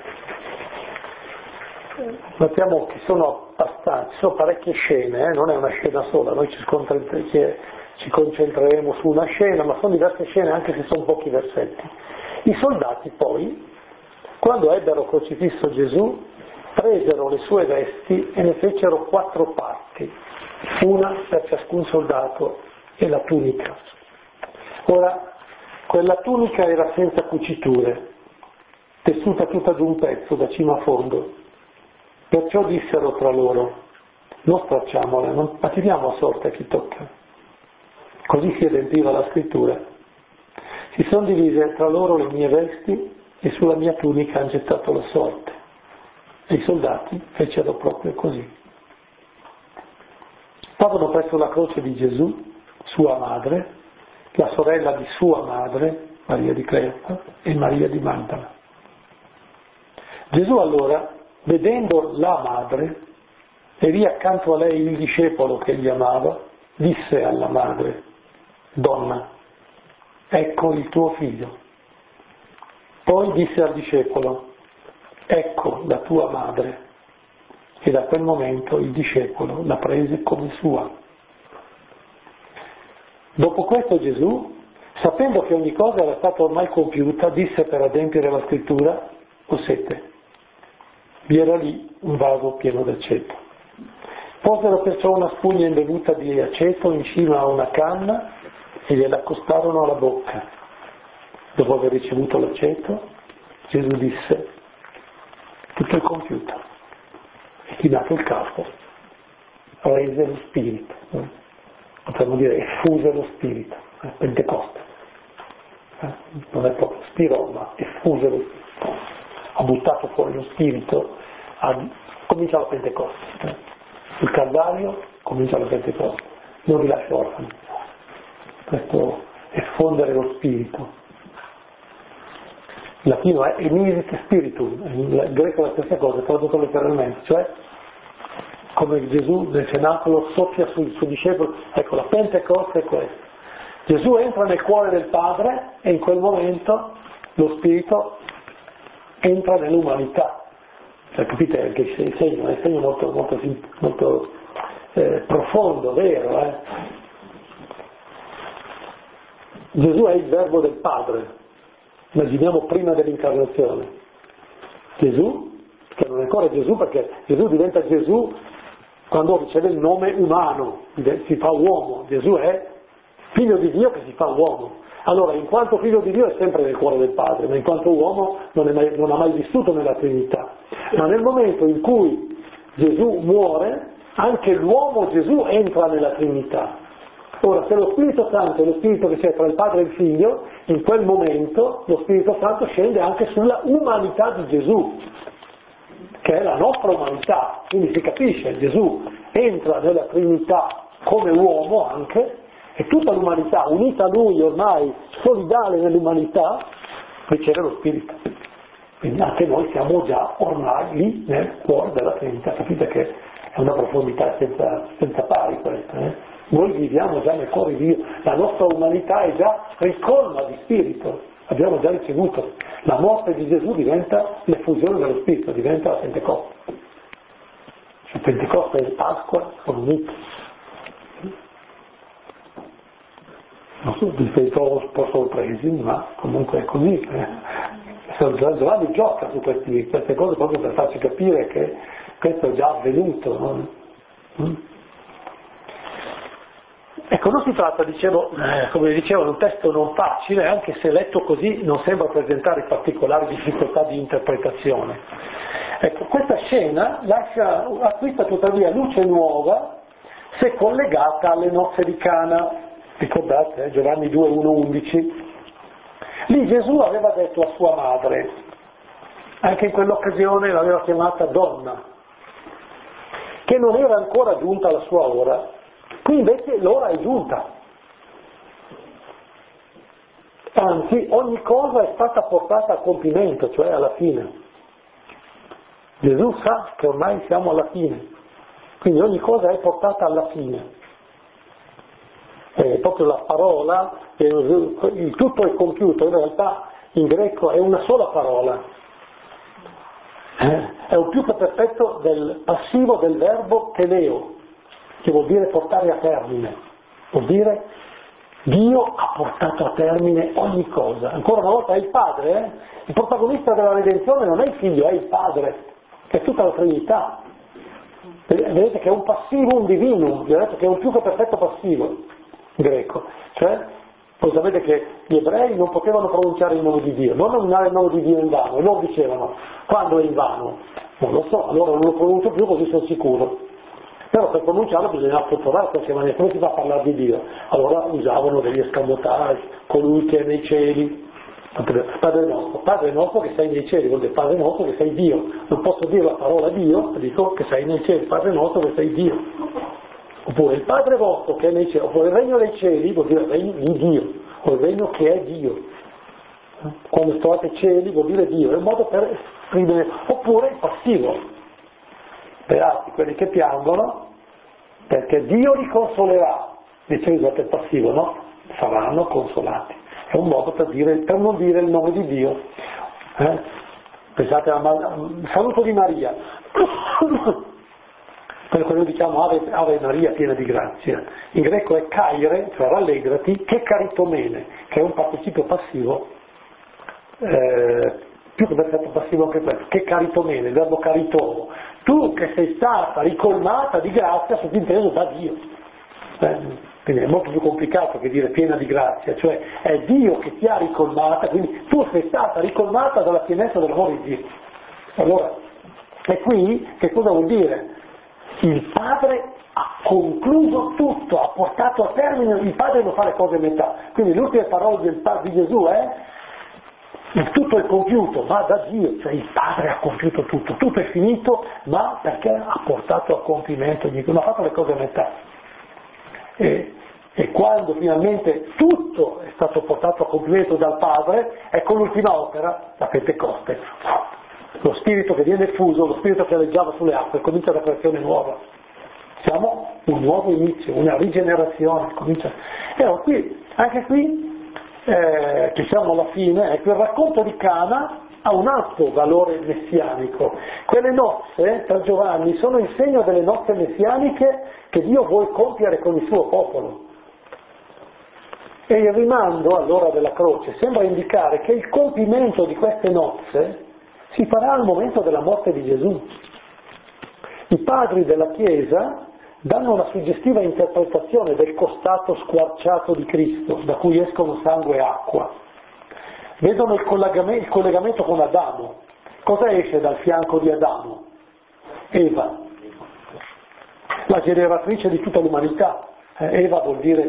A: Notiamo che sono abbastanza, ci sono parecchie scene, eh? Non è una scena sola, noi ci, ci concentreremo su una scena, ma sono diverse scene anche se sono pochi versetti. I soldati poi, quando ebbero crocifisso Gesù, presero le sue vesti e ne fecero quattro parti, una per ciascun soldato e la tunica. Ora, quella tunica era senza cuciture, tessuta tutta d'un pezzo, da cima a fondo. Perciò dissero tra loro: non stracciamola, non attiriamo a sorte a chi tocca. Così si adempiva la scrittura. Si sono divise tra loro le mie vesti e sulla mia tunica hanno gettato la sorte. E i soldati fecero proprio così. Stavano presso la croce di Gesù, sua madre, la sorella di sua madre, Maria di Cleofa, e Maria di Magdala. Gesù allora, vedendo la madre, e lì accanto a lei il discepolo che gli amava, disse alla madre: donna, ecco il tuo figlio. Poi disse al discepolo: ecco la tua madre. E da quel momento il discepolo la prese come sua. Dopo questo Gesù, sapendo che ogni cosa era stata ormai compiuta, disse per adempiere la scrittura: ho sete. Vi era lì un vaso pieno d'aceto. Posero perciò una spugna imbevuta di aceto in cima a una canna e gliela accostarono alla bocca. Dopo aver ricevuto l'aceto, Gesù disse: tutto è compiuto. E chinato il capo, rese lo spirito, eh? potremmo dire effuse lo spirito, eh? Pentecoste, eh? non è proprio spirò, ma effuse lo spirito, ha buttato fuori lo spirito, ha... comincia la Pentecoste, eh? sul Calvario comincia la Pentecoste, non vi lascio orfani, questo effondere lo spirito. Il latino è emisit spiritum, in greco è la stessa cosa, tradotto letteralmente, cioè come Gesù nel cenacolo soffia sul suo discepolo. Ecco, la Pentecoste è questa. Gesù entra nel cuore del Padre e in quel momento lo Spirito entra nell'umanità. Cioè, capite anche il segno, è un segno molto, molto, molto eh, profondo, vero? Eh? Gesù è il verbo del Padre. Immaginiamo prima dell'incarnazione. Gesù, che non è ancora Gesù perché Gesù diventa Gesù quando riceve il nome umano, si fa uomo. Gesù è figlio di Dio che si fa uomo. Allora, in quanto figlio di Dio è sempre nel cuore del Padre, ma in quanto uomo non, è mai, non ha mai vissuto nella Trinità. Ma nel momento in cui Gesù muore, anche l'uomo Gesù entra nella Trinità. Ora, se lo Spirito Santo è lo Spirito che c'è tra il Padre e il Figlio, in quel momento lo Spirito Santo scende anche sulla umanità di Gesù, che è la nostra umanità. Quindi si capisce, Gesù entra nella Trinità come uomo anche, e tutta l'umanità, unita a Lui ormai, solidale nell'umanità, riceve lo Spirito. Quindi anche noi siamo già ormai lì nel cuore della Trinità. Capite che è una profondità senza, senza pari questa, eh? Noi viviamo già nel cuore di Dio, la nostra umanità è già ricolma di spirito, abbiamo già ricevuto. La morte di Gesù diventa l'effusione dello spirito, diventa la Pentecoste. Cioè Pentecoste e Pasqua sono uniti. Non so, vi trovo un po' sorpresi, ma comunque è così. Eh. Giovanni gioca su questi, queste cose proprio per farci capire che questo è già avvenuto. No? Mm? Ecco, non si tratta, dicevo, eh, come dicevo, di un testo non facile, anche se letto così non sembra presentare particolari difficoltà di interpretazione. Ecco, questa scena lascia, acquista tuttavia luce nuova se collegata alle nozze di Cana. Ricordate, eh, Giovanni due, uno, undici? Lì Gesù aveva detto a sua madre, anche in quell'occasione l'aveva chiamata donna, che non era ancora giunta la sua ora. Qui invece l'ora è giunta, anzi ogni cosa è stata portata a compimento, cioè alla fine. Gesù sa che ormai siamo alla fine, quindi ogni cosa è portata alla fine. È proprio la parola, il tutto è compiuto, in realtà in greco è una sola parola, è un più che perfetto del passivo del verbo teleo, che vuol dire portare a termine, vuol dire Dio ha portato a termine ogni cosa. Ancora una volta è il Padre, eh? Il protagonista della redenzione non è il Figlio, è il Padre. è tutta la Trinità. Vedete che è un passivo, un divino, vedete che è un più che perfetto passivo greco, cioè voi sapete che gli ebrei non potevano pronunciare il nome di Dio, non nominare il nome di Dio in vano, e loro dicevano, quando è in vano? Non lo so, allora non lo pronuncio più così sono sicuro. Però per pronunciarlo bisognava strutturare qualche maniera, come si fa a parlare di Dio? Allora usavano degli escamotaggi, colui che è nei cieli, Padre nostro, Padre nostro che sei nei cieli, vuol dire Padre nostro che sei Dio, non posso dire la parola Dio, dico che sei nei cieli, Padre nostro che sei Dio. Oppure il Padre vostro che è nei cieli, oppure il regno dei cieli vuol dire il regno di Dio, o il regno che è Dio. Quando trovate cieli vuol dire Dio, è un modo per esprimere, oppure il passivo, beati quelli che piangono, perché Dio li consolerà, dice usate il passivo, no? Saranno consolati. È un modo per, dire, per non dire il nome di Dio. Eh? Pensate al saluto di Maria. Quello che noi diciamo Ave, Ave Maria piena di grazia. In greco è caire, cioè rallegrati, che caritomene, che è un participio passivo, eh, più che perfetto passivo anche questo, che caritomene, il verbo caritomo. Tu che sei stata ricolmata di grazia, sottinteso da Dio. Eh? Quindi è molto più complicato che dire piena di grazia, cioè è Dio che ti ha ricolmata, quindi tu sei stata ricolmata dalla pienezza dell'amore di Dio. Allora, e qui che cosa vuol dire? Il Padre ha concluso tutto, ha portato a termine, il Padre non fa le cose a metà. Quindi l'ultima parola del Padre di Gesù è il tutto è compiuto, va da Dio, cioè il Padre ha compiuto tutto, tutto è finito, ma perché ha portato a compimento, non ha fatto le cose a metà. E, e quando finalmente tutto è stato portato a compimento dal Padre, ecco l'ultima opera, la Pentecoste. Lo Spirito che viene fuso, lo Spirito che aleggiava sulle acque, comincia la creazione nuova. Siamo un nuovo inizio, una rigenerazione. Comincia. E allora qui, anche qui, eh, che siamo alla fine, ecco, il racconto di Cana ha un alto valore messianico. Quelle nozze, per Giovanni, sono il segno delle nozze messianiche che Dio vuole compiere con il suo popolo. E il rimando all'ora della croce sembra indicare che il compimento di queste nozze si farà al momento della morte di Gesù. I padri della Chiesa danno una suggestiva interpretazione del costato squarciato di Cristo, da cui escono sangue e acqua. Vedono il collegamento, il collegamento con Adamo. Cosa esce dal fianco di Adamo? Eva, la generatrice di tutta l'umanità. Eh, Eva vuol dire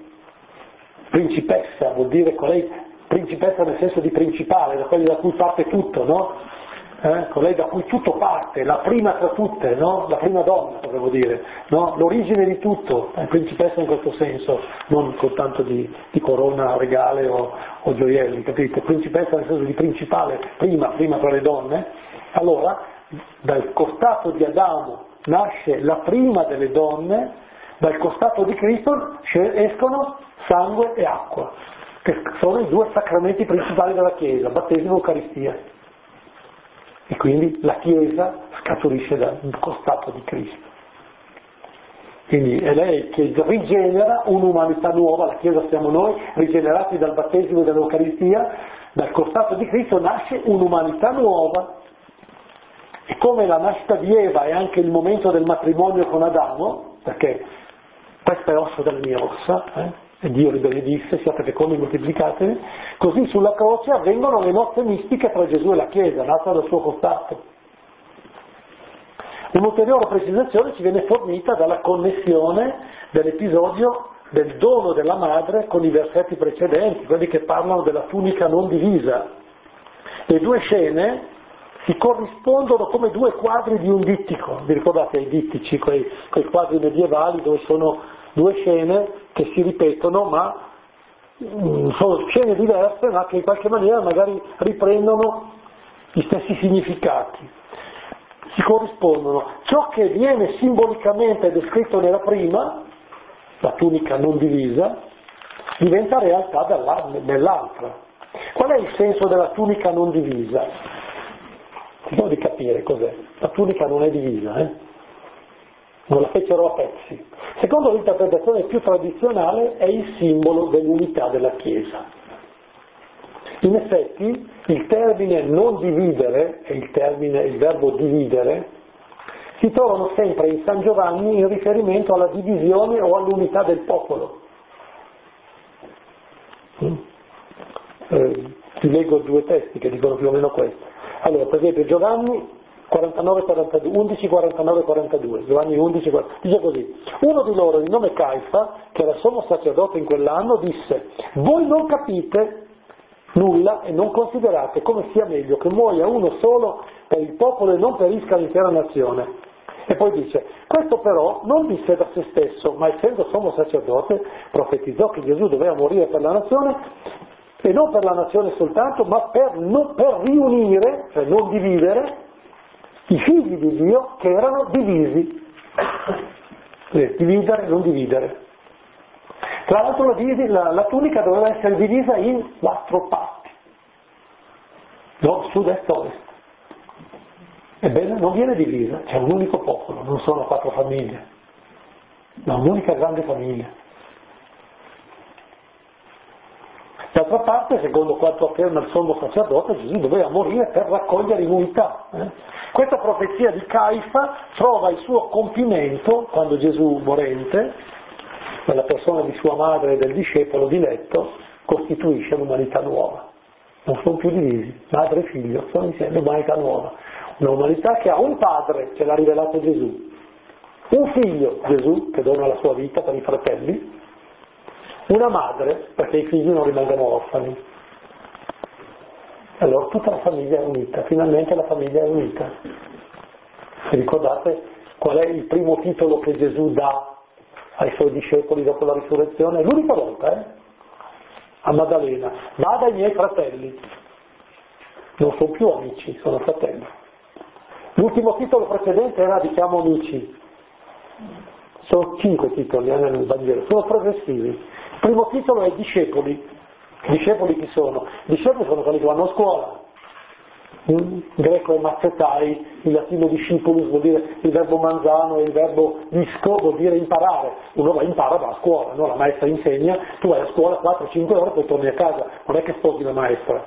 A: principessa, vuol dire colei, principessa nel senso di principale, da quelli da cui parte tutto, no? Eh, colei da cui tutto parte, la prima tra tutte, no? La prima donna, potevo dire, no? L'origine di tutto, è principessa in questo senso, non soltanto di, di corona regale o, o gioielli, capite? Principessa nel senso di principale, prima, prima tra le donne. Allora, dal costato di Adamo nasce la prima delle donne, dal costato di Cristo escono sangue e acqua, che sono i due sacramenti principali della Chiesa, battesimo e Eucaristia. E quindi la Chiesa scaturisce dal costato di Cristo. Quindi è lei che rigenera un'umanità nuova, la Chiesa siamo noi, rigenerati dal battesimo e dall'Eucaristia, dal costato di Cristo nasce un'umanità nuova. E come la nascita di Eva è anche il momento del matrimonio con Adamo, perché questa è ossa della mia ossa, eh? E Dio li benedisse, siate fecondi e moltiplicatevi, così sulla croce avvengono le nozze mistiche tra Gesù e la Chiesa, nata dal suo costato. Un'ulteriore precisazione ci viene fornita dalla connessione dell'episodio del dono della madre con i versetti precedenti, quelli che parlano della tunica non divisa. Le due scene si corrispondono come due quadri di un dittico. Vi ricordate i dittici, quei, quei quadri medievali dove sono due scene che si ripetono, ma mh, sono scene diverse, ma che in qualche maniera magari riprendono gli stessi significati. Si corrispondono. Ciò che viene simbolicamente descritto nella prima, la tunica non divisa, diventa realtà nell'altra. Qual è il senso della tunica non divisa? Cerchiamo di capire cos'è. La tunica non è divisa, eh? Non la fecero a pezzi. Secondo l'interpretazione più tradizionale è il simbolo dell'unità della Chiesa. In effetti il termine non dividere e il termine, il verbo dividere, si trovano sempre in San Giovanni in riferimento alla divisione o all'unità del popolo. Eh, ti leggo due testi che dicono più o meno questo. Allora, per esempio Giovanni quarantanove quarantadue, undici quarantanove quarantadue, Giovanni undici quarantadue, dice così: uno di loro, di nome Caifa, che era sommo sacerdote in quell'anno, disse: voi non capite nulla e non considerate come sia meglio che muoia uno solo per il popolo e non perisca l'intera nazione. E poi dice: questo però non disse da se stesso, ma essendo sommo sacerdote profetizzò che Gesù doveva morire per la nazione, e non per la nazione soltanto, ma per, non, per riunire, cioè non dividere, i figli di Dio che erano divisi. Eh, dividere, non dividere. Tra l'altro la, la, la tunica doveva essere divisa in quattro parti, nord, sud, est, ovest. Ebbene, non viene divisa, c'è un unico popolo, non sono quattro famiglie, ma un'unica grande famiglia. D'altra parte, secondo quanto afferma il sommo sacerdote, Gesù doveva morire per raccogliere immunità. Eh? Questa profezia di Caifa trova il suo compimento quando Gesù, morente, nella persona di sua madre e del discepolo diletto, costituisce l'umanità nuova. Non sono più divisi, madre e figlio, sono insieme, umanità nuova. Una umanità che ha un padre, ce l'ha rivelato Gesù, un figlio, Gesù, che dona la sua vita per i fratelli, una madre, perché i figli non rimangano orfani. Allora tutta la famiglia è unita, finalmente la famiglia è unita. Vi ricordate qual è il primo titolo che Gesù dà ai suoi discepoli dopo la risurrezione? È l'unica volta, eh? A Maddalena: vada ai miei fratelli. Non sono più amici, sono fratelli. L'ultimo titolo precedente era vi chiamo amici. Sono cinque titoli eh, nel Vangelo, sono progressivi. Il primo titolo è discepoli. Discepoli chi sono? Discepoli sono quelli che vanno a scuola. In greco è mazzetai, in latino discipulus vuol dire il verbo manzano e il verbo disco vuol dire imparare. Uno va impara, va a scuola, no? La maestra insegna, tu vai a scuola quattro cinque ore, poi torni a casa, non è che sposi la maestra,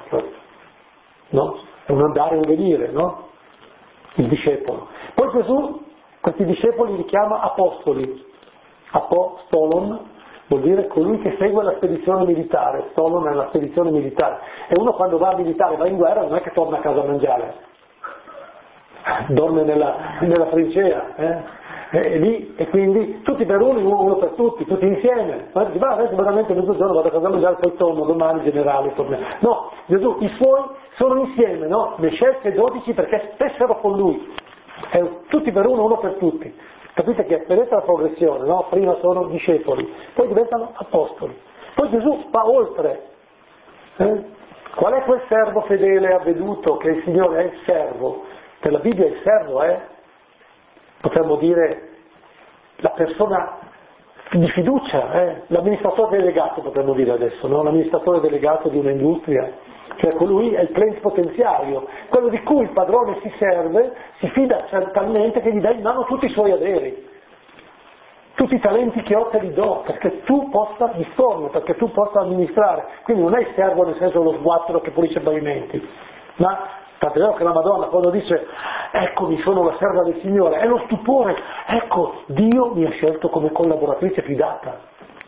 A: no? È un andare e un venire, no? Il discepolo. Poi Gesù questi discepoli li chiama apostoli. Apostolon vuol dire colui che segue la spedizione militare, stolon è la spedizione militare. E uno quando va a militare, va in guerra, non è che torna a casa a mangiare, dorme nella, nella trincea, eh? E, lì, e quindi tutti per uno, uno per tutti, tutti insieme. Ma dici, ma adesso veramente mezzogiorno vado a casa a mangiare, poi torno domani generale, torniamo. No, Gesù, i suoi sono insieme, no? Ne scelse dodici perché stessero con lui. È tutti per uno, uno per tutti. Capite che vedete la progressione, no? Prima sono discepoli, poi diventano apostoli. Poi Gesù va oltre. Eh? Qual è quel servo fedele avveduto che il Signore è il servo? Per la Bibbia il servo è, potremmo dire, la persona di fiducia, eh? L'amministratore delegato, potremmo dire adesso, no? L'amministratore delegato di un'industria, cioè colui è il plenipotenziario, quello di cui il padrone si serve, si fida talmente che gli dà in mano tutti i suoi averi, tutti i talenti che ho te li do, perché tu possa disporne, perché tu possa amministrare. Quindi non è il servo nel senso dello sguattero che pulisce i pavimenti, ma tant'è vero che la Madonna quando dice eccomi sono la serva del Signore, è lo stupore, ecco Dio mi ha scelto come collaboratrice fidata.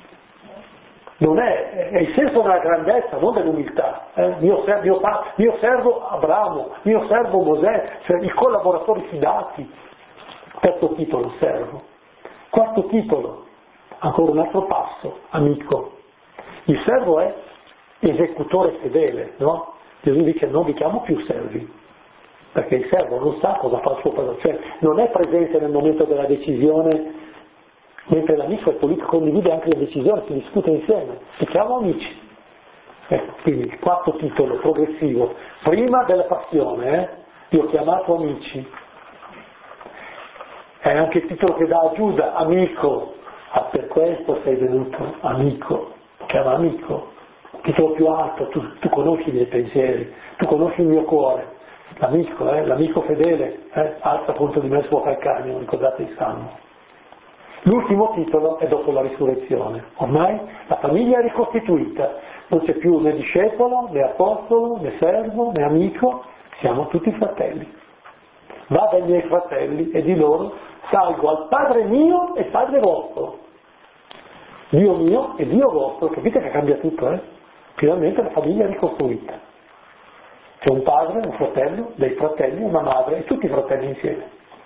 A: Non è, è il senso della grandezza, non dell'umiltà. Eh? Mio, servo, mio, mio servo Abramo, mio servo Mosè, cioè i collaboratori fidati. Terzo titolo, servo. Quarto titolo, ancora un altro passo, amico. Il servo è esecutore fedele, no? Gesù dice non vi chiamo più servi, perché il servo non sa cosa fa il suo padrone, cioè non è presente nel momento della decisione. Mentre l'amico è politico, condivide anche le decisioni, si discute insieme, si chiama amici. Ecco, quindi il quarto titolo progressivo, prima della passione, eh? Ti ho chiamato amici. È anche il titolo che dà a Giuda, amico. Ah, per questo sei venuto, amico. Chiama amico. Il titolo più alto, tu, tu conosci i miei pensieri, tu conosci il mio cuore. L'amico, eh? L'amico fedele, eh? Alza contro di me il suo calcagno, ricordate il Salmo. L'ultimo titolo è dopo la risurrezione. Ormai la famiglia è ricostituita, non c'è più né discepolo, né apostolo, né servo, né amico, siamo tutti fratelli. Va dai miei fratelli e di loro salgo al Padre mio e Padre vostro. Dio mio e Dio vostro, capite che cambia tutto, eh? Finalmente la famiglia è ricostruita. C'è un padre, un fratello, dei fratelli, una madre e tutti i fratelli insieme.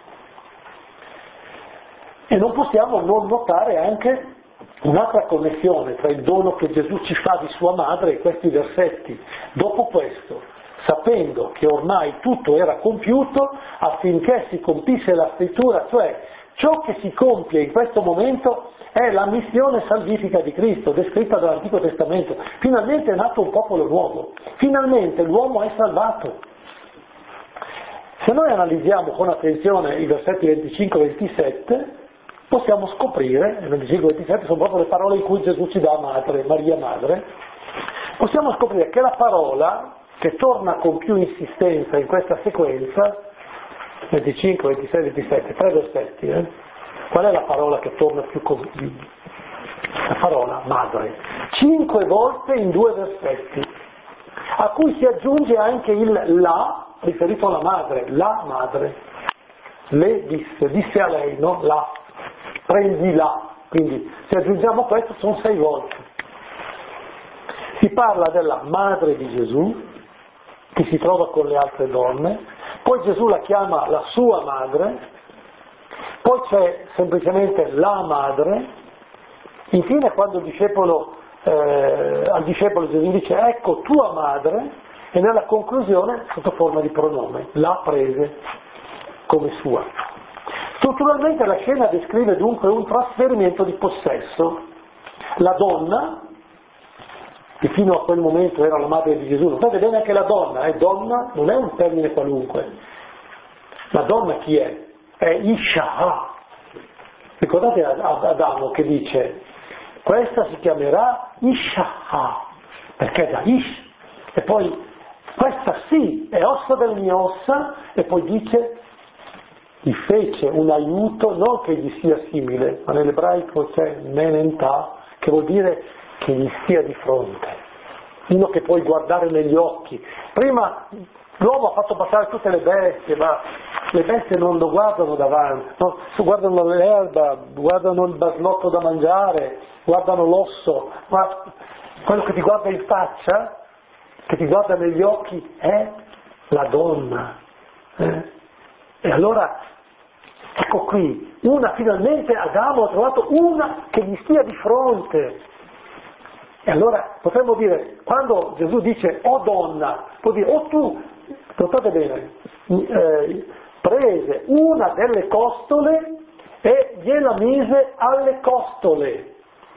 A: E non possiamo non notare anche un'altra connessione tra il dono che Gesù ci fa di sua madre e questi versetti. Dopo questo, sapendo che ormai tutto era compiuto, affinché si compisse la scrittura, cioè ciò che si compie in questo momento è la missione salvifica di Cristo, descritta dall'Antico Testamento. Finalmente è nato un popolo nuovo, finalmente l'uomo è salvato. Se noi analizziamo con attenzione i versetti venticinque ventisette, possiamo scoprire, i venticinque ventisette sono proprio le parole in cui Gesù ci dà madre, Maria madre, possiamo scoprire che la parola che torna con più insistenza in questa sequenza, venticinque, ventisei, ventisette, tre versetti, eh? Qual è la parola che torna più con la parola madre? Cinque volte in due versetti, a cui si aggiunge anche il la, riferito alla madre, la madre. Le disse, disse a lei, no? La, prendi la, quindi se aggiungiamo questo sono sei volte. Si parla della madre di Gesù, che si trova con le altre donne, poi Gesù la chiama la sua madre, poi c'è semplicemente la madre, infine quando il discepolo, eh, al discepolo Gesù dice ecco tua madre, e nella conclusione sotto forma di pronome, la prese come sua. Strutturalmente la scena descrive dunque un trasferimento di possesso. La donna, che fino a quel momento era la madre di Gesù, notate bene anche la donna, eh? Donna non è un termine qualunque. La donna chi è? È Isha. Ricordate Adamo che dice questa si chiamerà Isha, perché è da Ish, e poi questa sì è ossa delle mie ossa, e poi dice gli fece un aiuto, non che gli sia simile, ma nell'ebraico c'è menentà, che vuol dire che gli stia di fronte, uno che puoi guardare negli occhi. Prima l'uomo ha fatto passare tutte le bestie, ma le bestie non lo guardano davanti, no? Guardano l'erba, guardano il baslotto da mangiare, guardano l'osso, ma quello che ti guarda in faccia, che ti guarda negli occhi, è la donna. Eh? E allora, ecco qui, una finalmente Adamo ha trovato una che gli stia di fronte. E allora potremmo dire, quando Gesù dice o donna, può dire o tu, notate bene, eh, prese una delle costole e gliela mise alle costole.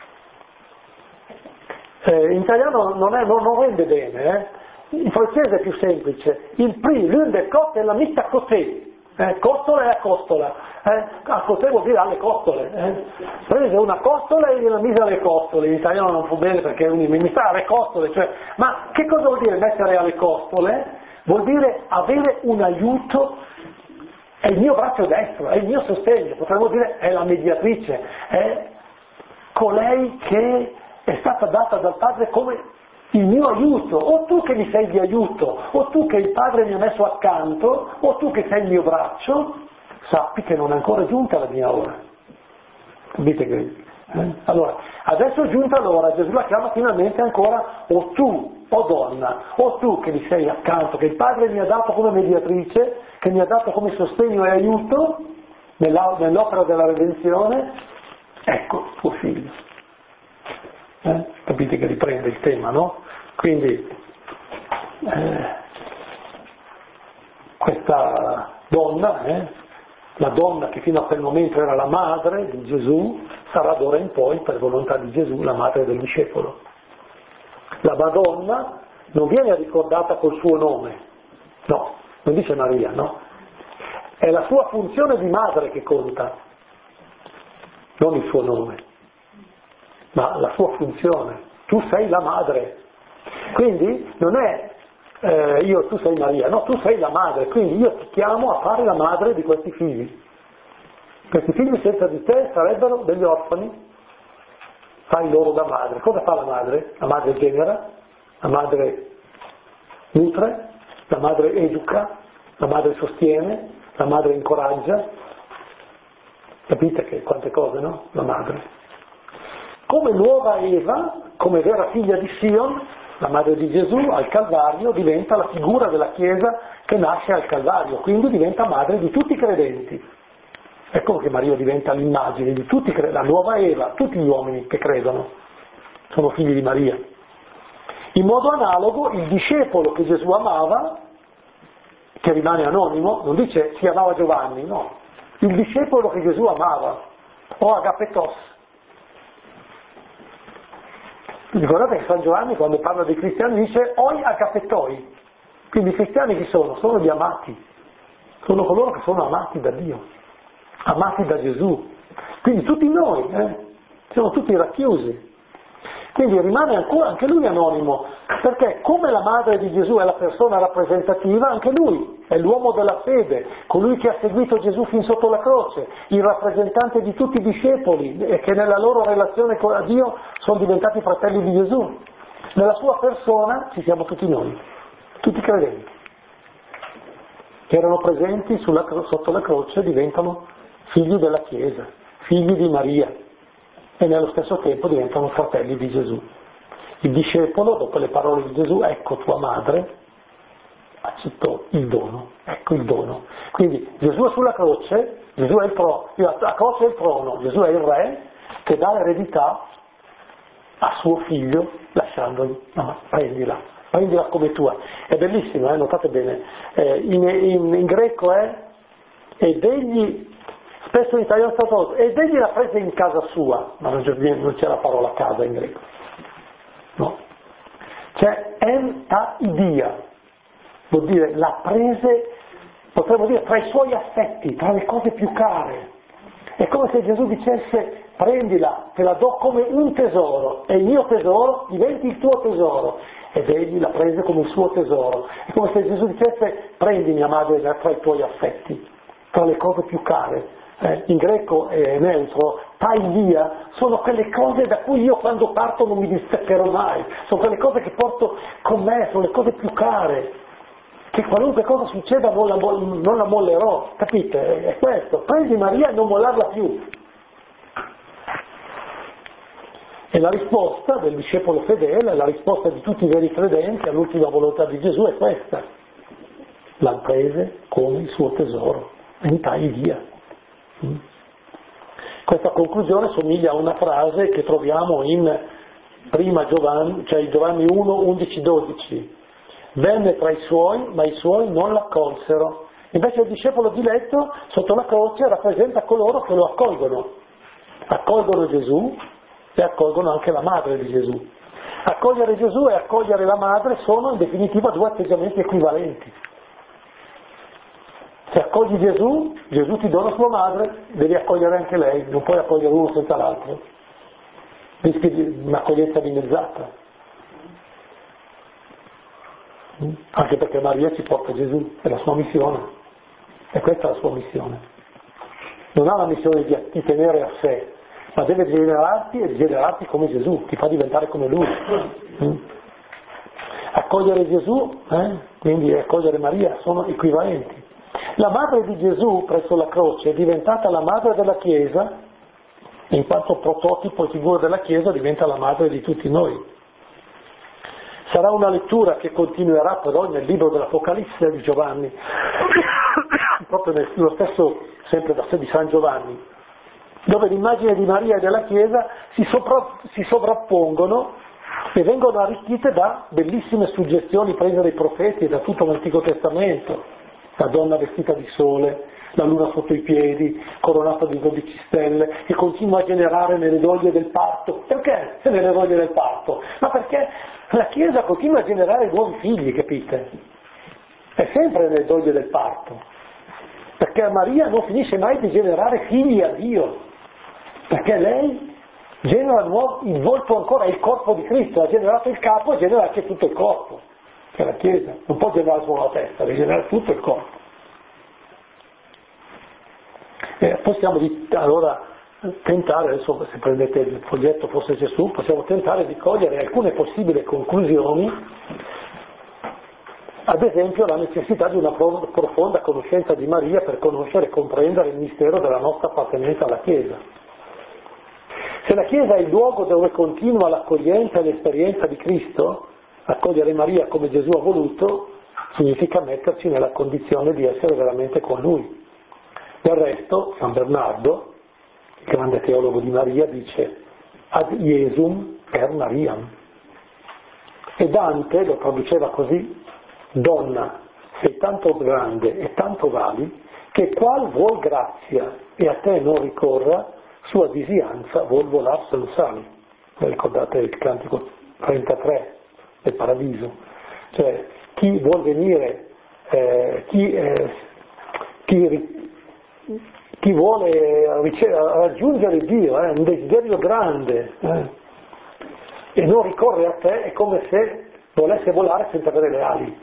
A: Eh, in italiano non, è, non, non rende bene, eh? In francese è più semplice, il prix, l'une des coste è la mise à côté. Eh, costola è a costola, eh? A côté vuol dire alle costole, eh? Prese una costola e gliela mise alle costole, in italiano non fa bene perché è un mi sta alle costole, cioè, ma che cosa vuol dire mettere alle costole? Vuol dire avere un aiuto, è il mio braccio destro, è il mio sostegno, potremmo dire è la mediatrice, è colei che è stata data dal Padre come il mio aiuto, o tu che mi sei di aiuto, o tu che il Padre mi ha messo accanto, o tu che sei il mio braccio, sappi che non è ancora giunta la mia ora. Capite che? Eh? Allora, adesso è giunta l'ora, Gesù la chiama finalmente ancora o tu, o donna, o tu che mi sei accanto, che il Padre mi ha dato come mediatrice, che mi ha dato come sostegno e aiuto nell'opera della redenzione, ecco tuo figlio. Eh? Capite che riprende il tema, no? Quindi eh, questa donna, eh, la donna che fino a quel momento era la madre di Gesù, sarà d'ora in poi, per volontà di Gesù, la madre del discepolo. La Madonna non viene ricordata col suo nome, no, non dice Maria, no? È la sua funzione di madre che conta, non il suo nome, ma la sua funzione. Tu sei la madre, quindi non è eh, io, tu sei Maria, no, tu sei la madre, quindi io ti chiamo a fare la madre di questi figli. Questi figli senza di te sarebbero degli orfani, fai loro da madre. Cosa fa la madre? La madre genera, la madre nutre, la madre educa, la madre sostiene, la madre incoraggia. Capite che quante cose, no? La madre. Come nuova Eva, come vera figlia di Sion, la madre di Gesù al Calvario diventa la figura della Chiesa che nasce al Calvario, quindi diventa madre di tutti i credenti. Ecco che Maria diventa l'immagine di tutti, la nuova Eva, tutti gli uomini che credono sono figli di Maria. In modo analogo il discepolo che Gesù amava, che rimane anonimo, non dice si amava Giovanni, no, il discepolo che Gesù amava, o agapetos. Ricordate che San Giovanni quando parla dei cristiani dice oi agapetoi, quindi i cristiani chi sono? Sono gli amati, sono coloro che sono amati da Dio, amati da Gesù, quindi tutti noi, eh, siamo tutti racchiusi. Quindi rimane ancora anche lui anonimo, perché come la madre di Gesù è la persona rappresentativa, anche lui è l'uomo della fede, colui che ha seguito Gesù fin sotto la croce, il rappresentante di tutti i discepoli e che nella loro relazione con Dio sono diventati fratelli di Gesù. Nella sua persona ci siamo tutti noi, tutti i credenti, che erano presenti sulla, sotto la croce, diventano figli della Chiesa, figli di Maria, e nello stesso tempo diventano fratelli di Gesù. Il discepolo, dopo le parole di Gesù, ecco tua madre, accettò il dono, ecco il dono. Quindi Gesù è sulla croce, Gesù è il pro, la croce è il trono, Gesù è il re che dà l'eredità a suo figlio lasciandogli, no, prendila, prendila come tua. È bellissimo, eh, notate bene, eh, in, in, in greco è ed egli, spesso in italiano è stato, ed egli l'ha presa in casa sua, ma non c'è, non c'è la parola casa in greco, no, c'è en ta idia, vuol dire la prese, potremmo dire tra i suoi affetti, tra le cose più care. È come se Gesù dicesse prendila, te la do come un tesoro e il mio tesoro diventi il tuo tesoro, ed egli la prese come il suo tesoro. È come se Gesù dicesse prendi mia madre tra i tuoi affetti, tra le cose più care. Eh, in greco è neutro, tailia, sono quelle cose da cui io quando parto non mi distaccherò mai, sono quelle cose che porto con me, sono le cose più care, che qualunque cosa succeda non la, non la mollerò, capite? È questo, prendi Maria e non mollarla più. E la risposta del discepolo fedele, la risposta di tutti i veri credenti all'ultima volontà di Gesù è questa: l'ha prese come il suo tesoro, in tagli via. Questa conclusione somiglia a una frase che troviamo in prima Giovanni, cioè Giovanni uno, undici, dodici. Venne tra i suoi, ma i suoi non l'accolsero. Invece il discepolo diletto sotto la croce rappresenta coloro che lo accolgono. Accolgono Gesù e accolgono anche la madre di Gesù. Accogliere Gesù e accogliere la madre sono in definitiva due atteggiamenti equivalenti. Se accogli Gesù, Gesù ti dona sua madre, devi accogliere anche lei, non puoi accogliere uno senza l'altro. Rischi di un'accoglienza dimezzata. Anche perché Maria ci porta Gesù, è la sua missione, e questa è la sua missione. Non ha la missione di, di tenere a sé, ma deve generarti e generarti come Gesù, ti fa diventare come Lui. Mm. Accogliere Gesù, eh, quindi accogliere Maria, sono equivalenti. La madre di Gesù presso la croce è diventata la madre della Chiesa, e in quanto prototipo e figura della Chiesa diventa la madre di tutti noi. Sarà una lettura che continuerà però nel libro dell'Apocalisse di Giovanni, proprio nello stesso, sempre di San Giovanni, dove l'immagine di Maria e della Chiesa si, sopra, si sovrappongono e vengono arricchite da bellissime suggestioni prese dai profeti e da tutto l'Antico Testamento. La donna vestita di sole, la luna sotto i piedi, coronata di dodici stelle, che continua a generare nelle doglie del parto. Perché nelle doglie del parto? Ma perché la Chiesa continua a generare nuovi figli, capite? È sempre nelle doglie del parto. Perché Maria non finisce mai di generare figli a Dio. Perché lei genera nuovo, il volto ancora, è il corpo di Cristo, ha generato il capo e genera anche tutto il corpo. Che è la Chiesa, non può generare solo la testa, deve generare tutto il corpo. Eh, possiamo di, allora tentare, adesso se prendete il foglietto Fosse Gesù, possiamo tentare di cogliere alcune possibili conclusioni, ad esempio la necessità di una profonda conoscenza di Maria per conoscere e comprendere il mistero della nostra appartenenza alla Chiesa. Se la Chiesa è il luogo dove continua l'accoglienza e l'esperienza di Cristo, accogliere Maria come Gesù ha voluto significa metterci nella condizione di essere veramente con Lui. Del resto, San Bernardo, il grande teologo di Maria, dice ad Iesum per Mariam. E Dante lo traduceva così: donna, sei tanto grande e tanto vali, che qual vuol grazia e a te non ricorra, sua disianza vuol volar sensali. Ricordate il cantico trentatré del Paradiso? Cioè, chi vuol venire, eh, chi, eh, chi, chi vuole ricevere, raggiungere Dio, eh, un desiderio grande, eh, e non ricorre a te, è come se volesse volare senza avere le ali.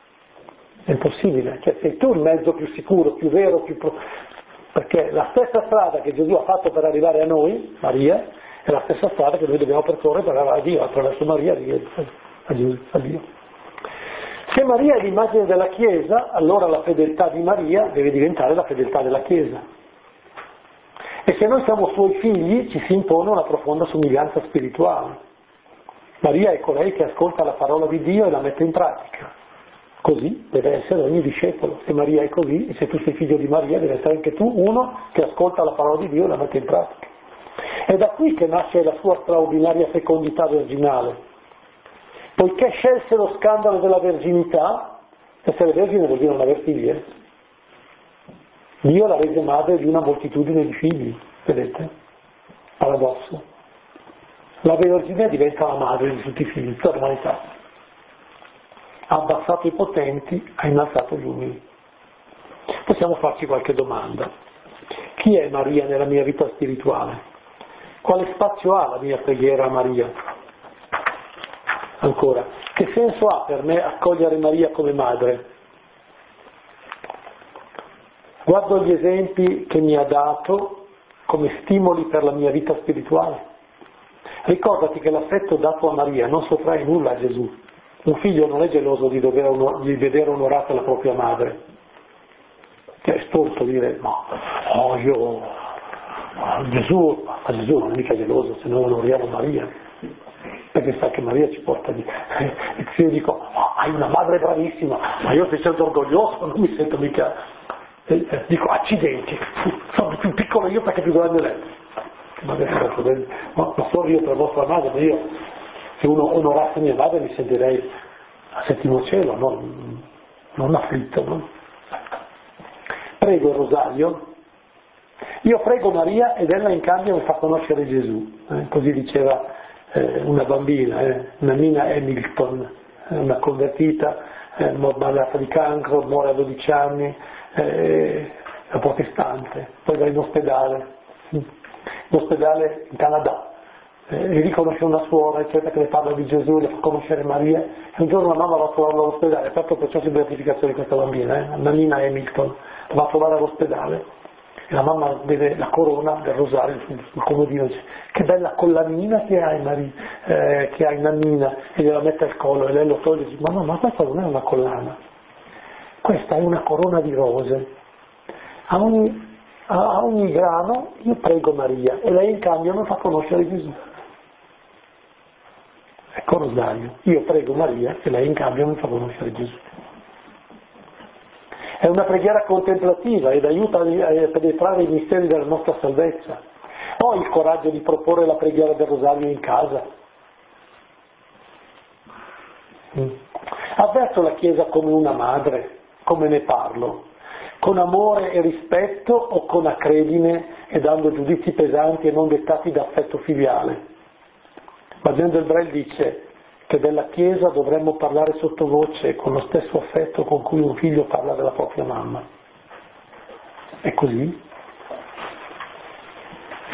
A: È impossibile, cioè sei tu il mezzo più sicuro, più vero, più pro... perché la stessa strada che Gesù ha fatto per arrivare a noi, Maria, è la stessa strada che noi dobbiamo percorrere per arrivare a Dio, attraverso Maria a Dio. A Dio. Se Maria è l'immagine della Chiesa, allora la fedeltà di Maria deve diventare la fedeltà della Chiesa. E se noi siamo suoi figli, ci si impone una profonda somiglianza spirituale. Maria è colei che ascolta la parola di Dio e la mette in pratica. Così deve essere ogni discepolo. Se Maria è così, e se tu sei figlio di Maria, devi essere anche tu uno che ascolta la parola di Dio e la mette in pratica. È da qui che nasce la sua straordinaria fecondità virginale. Poiché scelse lo scandalo della verginità, essere vergine vuol dire non aver figli. Eh? Dio la rese madre di una moltitudine di figli, vedete? Paradosso. La vergine diventa la madre di tutti i figli, di tutta l'umanità. Ha abbassato i potenti, ha innalzato gli umili. Possiamo farci qualche domanda. Chi è Maria nella mia vita spirituale? Quale spazio ha la mia preghiera a Maria? Ancora, che senso ha per me accogliere Maria come madre? Guardo gli esempi che mi ha dato come stimoli per la mia vita spirituale. Ricordati che l'affetto dato a Maria non sottrae nulla a Gesù. Un figlio non è geloso di, dover onor- di vedere onorata la propria madre. È stolto dire, no, oh io, Gesù, ma Gesù non è mica geloso se noi onoriamo Maria. Perché sa che Maria ci porta di... E se io dico, oh, hai una madre bravissima, ma io ti sento orgoglioso, non mi sento mica... E, eh, dico, accidenti, sono più piccolo io perché più grande lei. Ma non so io per vostra madre, ma io, se uno onorasse mia madre mi sentirei al settimo cielo, non, non afflitto. No? Prego il rosario. Io prego Maria ed ella in cambio mi fa conoscere Gesù. Eh? Così diceva eh, una bambina, eh, una Nina Hamilton, eh, una convertita, eh, malata di cancro, muore a dodici anni, eh, è protestante, poi va in ospedale, in ospedale in Canada, eh, e riconosce una suora, eccetera, che le parla di Gesù, le fa conoscere Maria, e un giorno la mamma va a trovarla all'ospedale, proprio per processo di beatificazione di questa bambina, eh, una Nina Hamilton, va a trovare all'ospedale, e la mamma vede la corona del rosario sul comodino e dice, che bella collanina che hai Maria, eh, che hai Nannina, e gliela mette al collo, e lei lo toglie e dice, ma no, ma questa non è una collana, questa è una corona di rose. A ogni, a ogni grano io prego Maria e lei in cambio mi fa conoscere Gesù. Ecco il rosario, io prego Maria e lei in cambio mi fa conoscere Gesù. È una preghiera contemplativa ed aiuta a penetrare i misteri della nostra salvezza. Ho il coraggio di proporre la preghiera del rosario in casa. Mm. Avverto la Chiesa come una madre, come ne parlo, con amore e rispetto o con acredine e dando giudizi pesanti e non dettati da affetto filiale. Madeleine Delbrel dice che della Chiesa dovremmo parlare sottovoce con lo stesso affetto con cui un figlio parla della propria mamma. È così?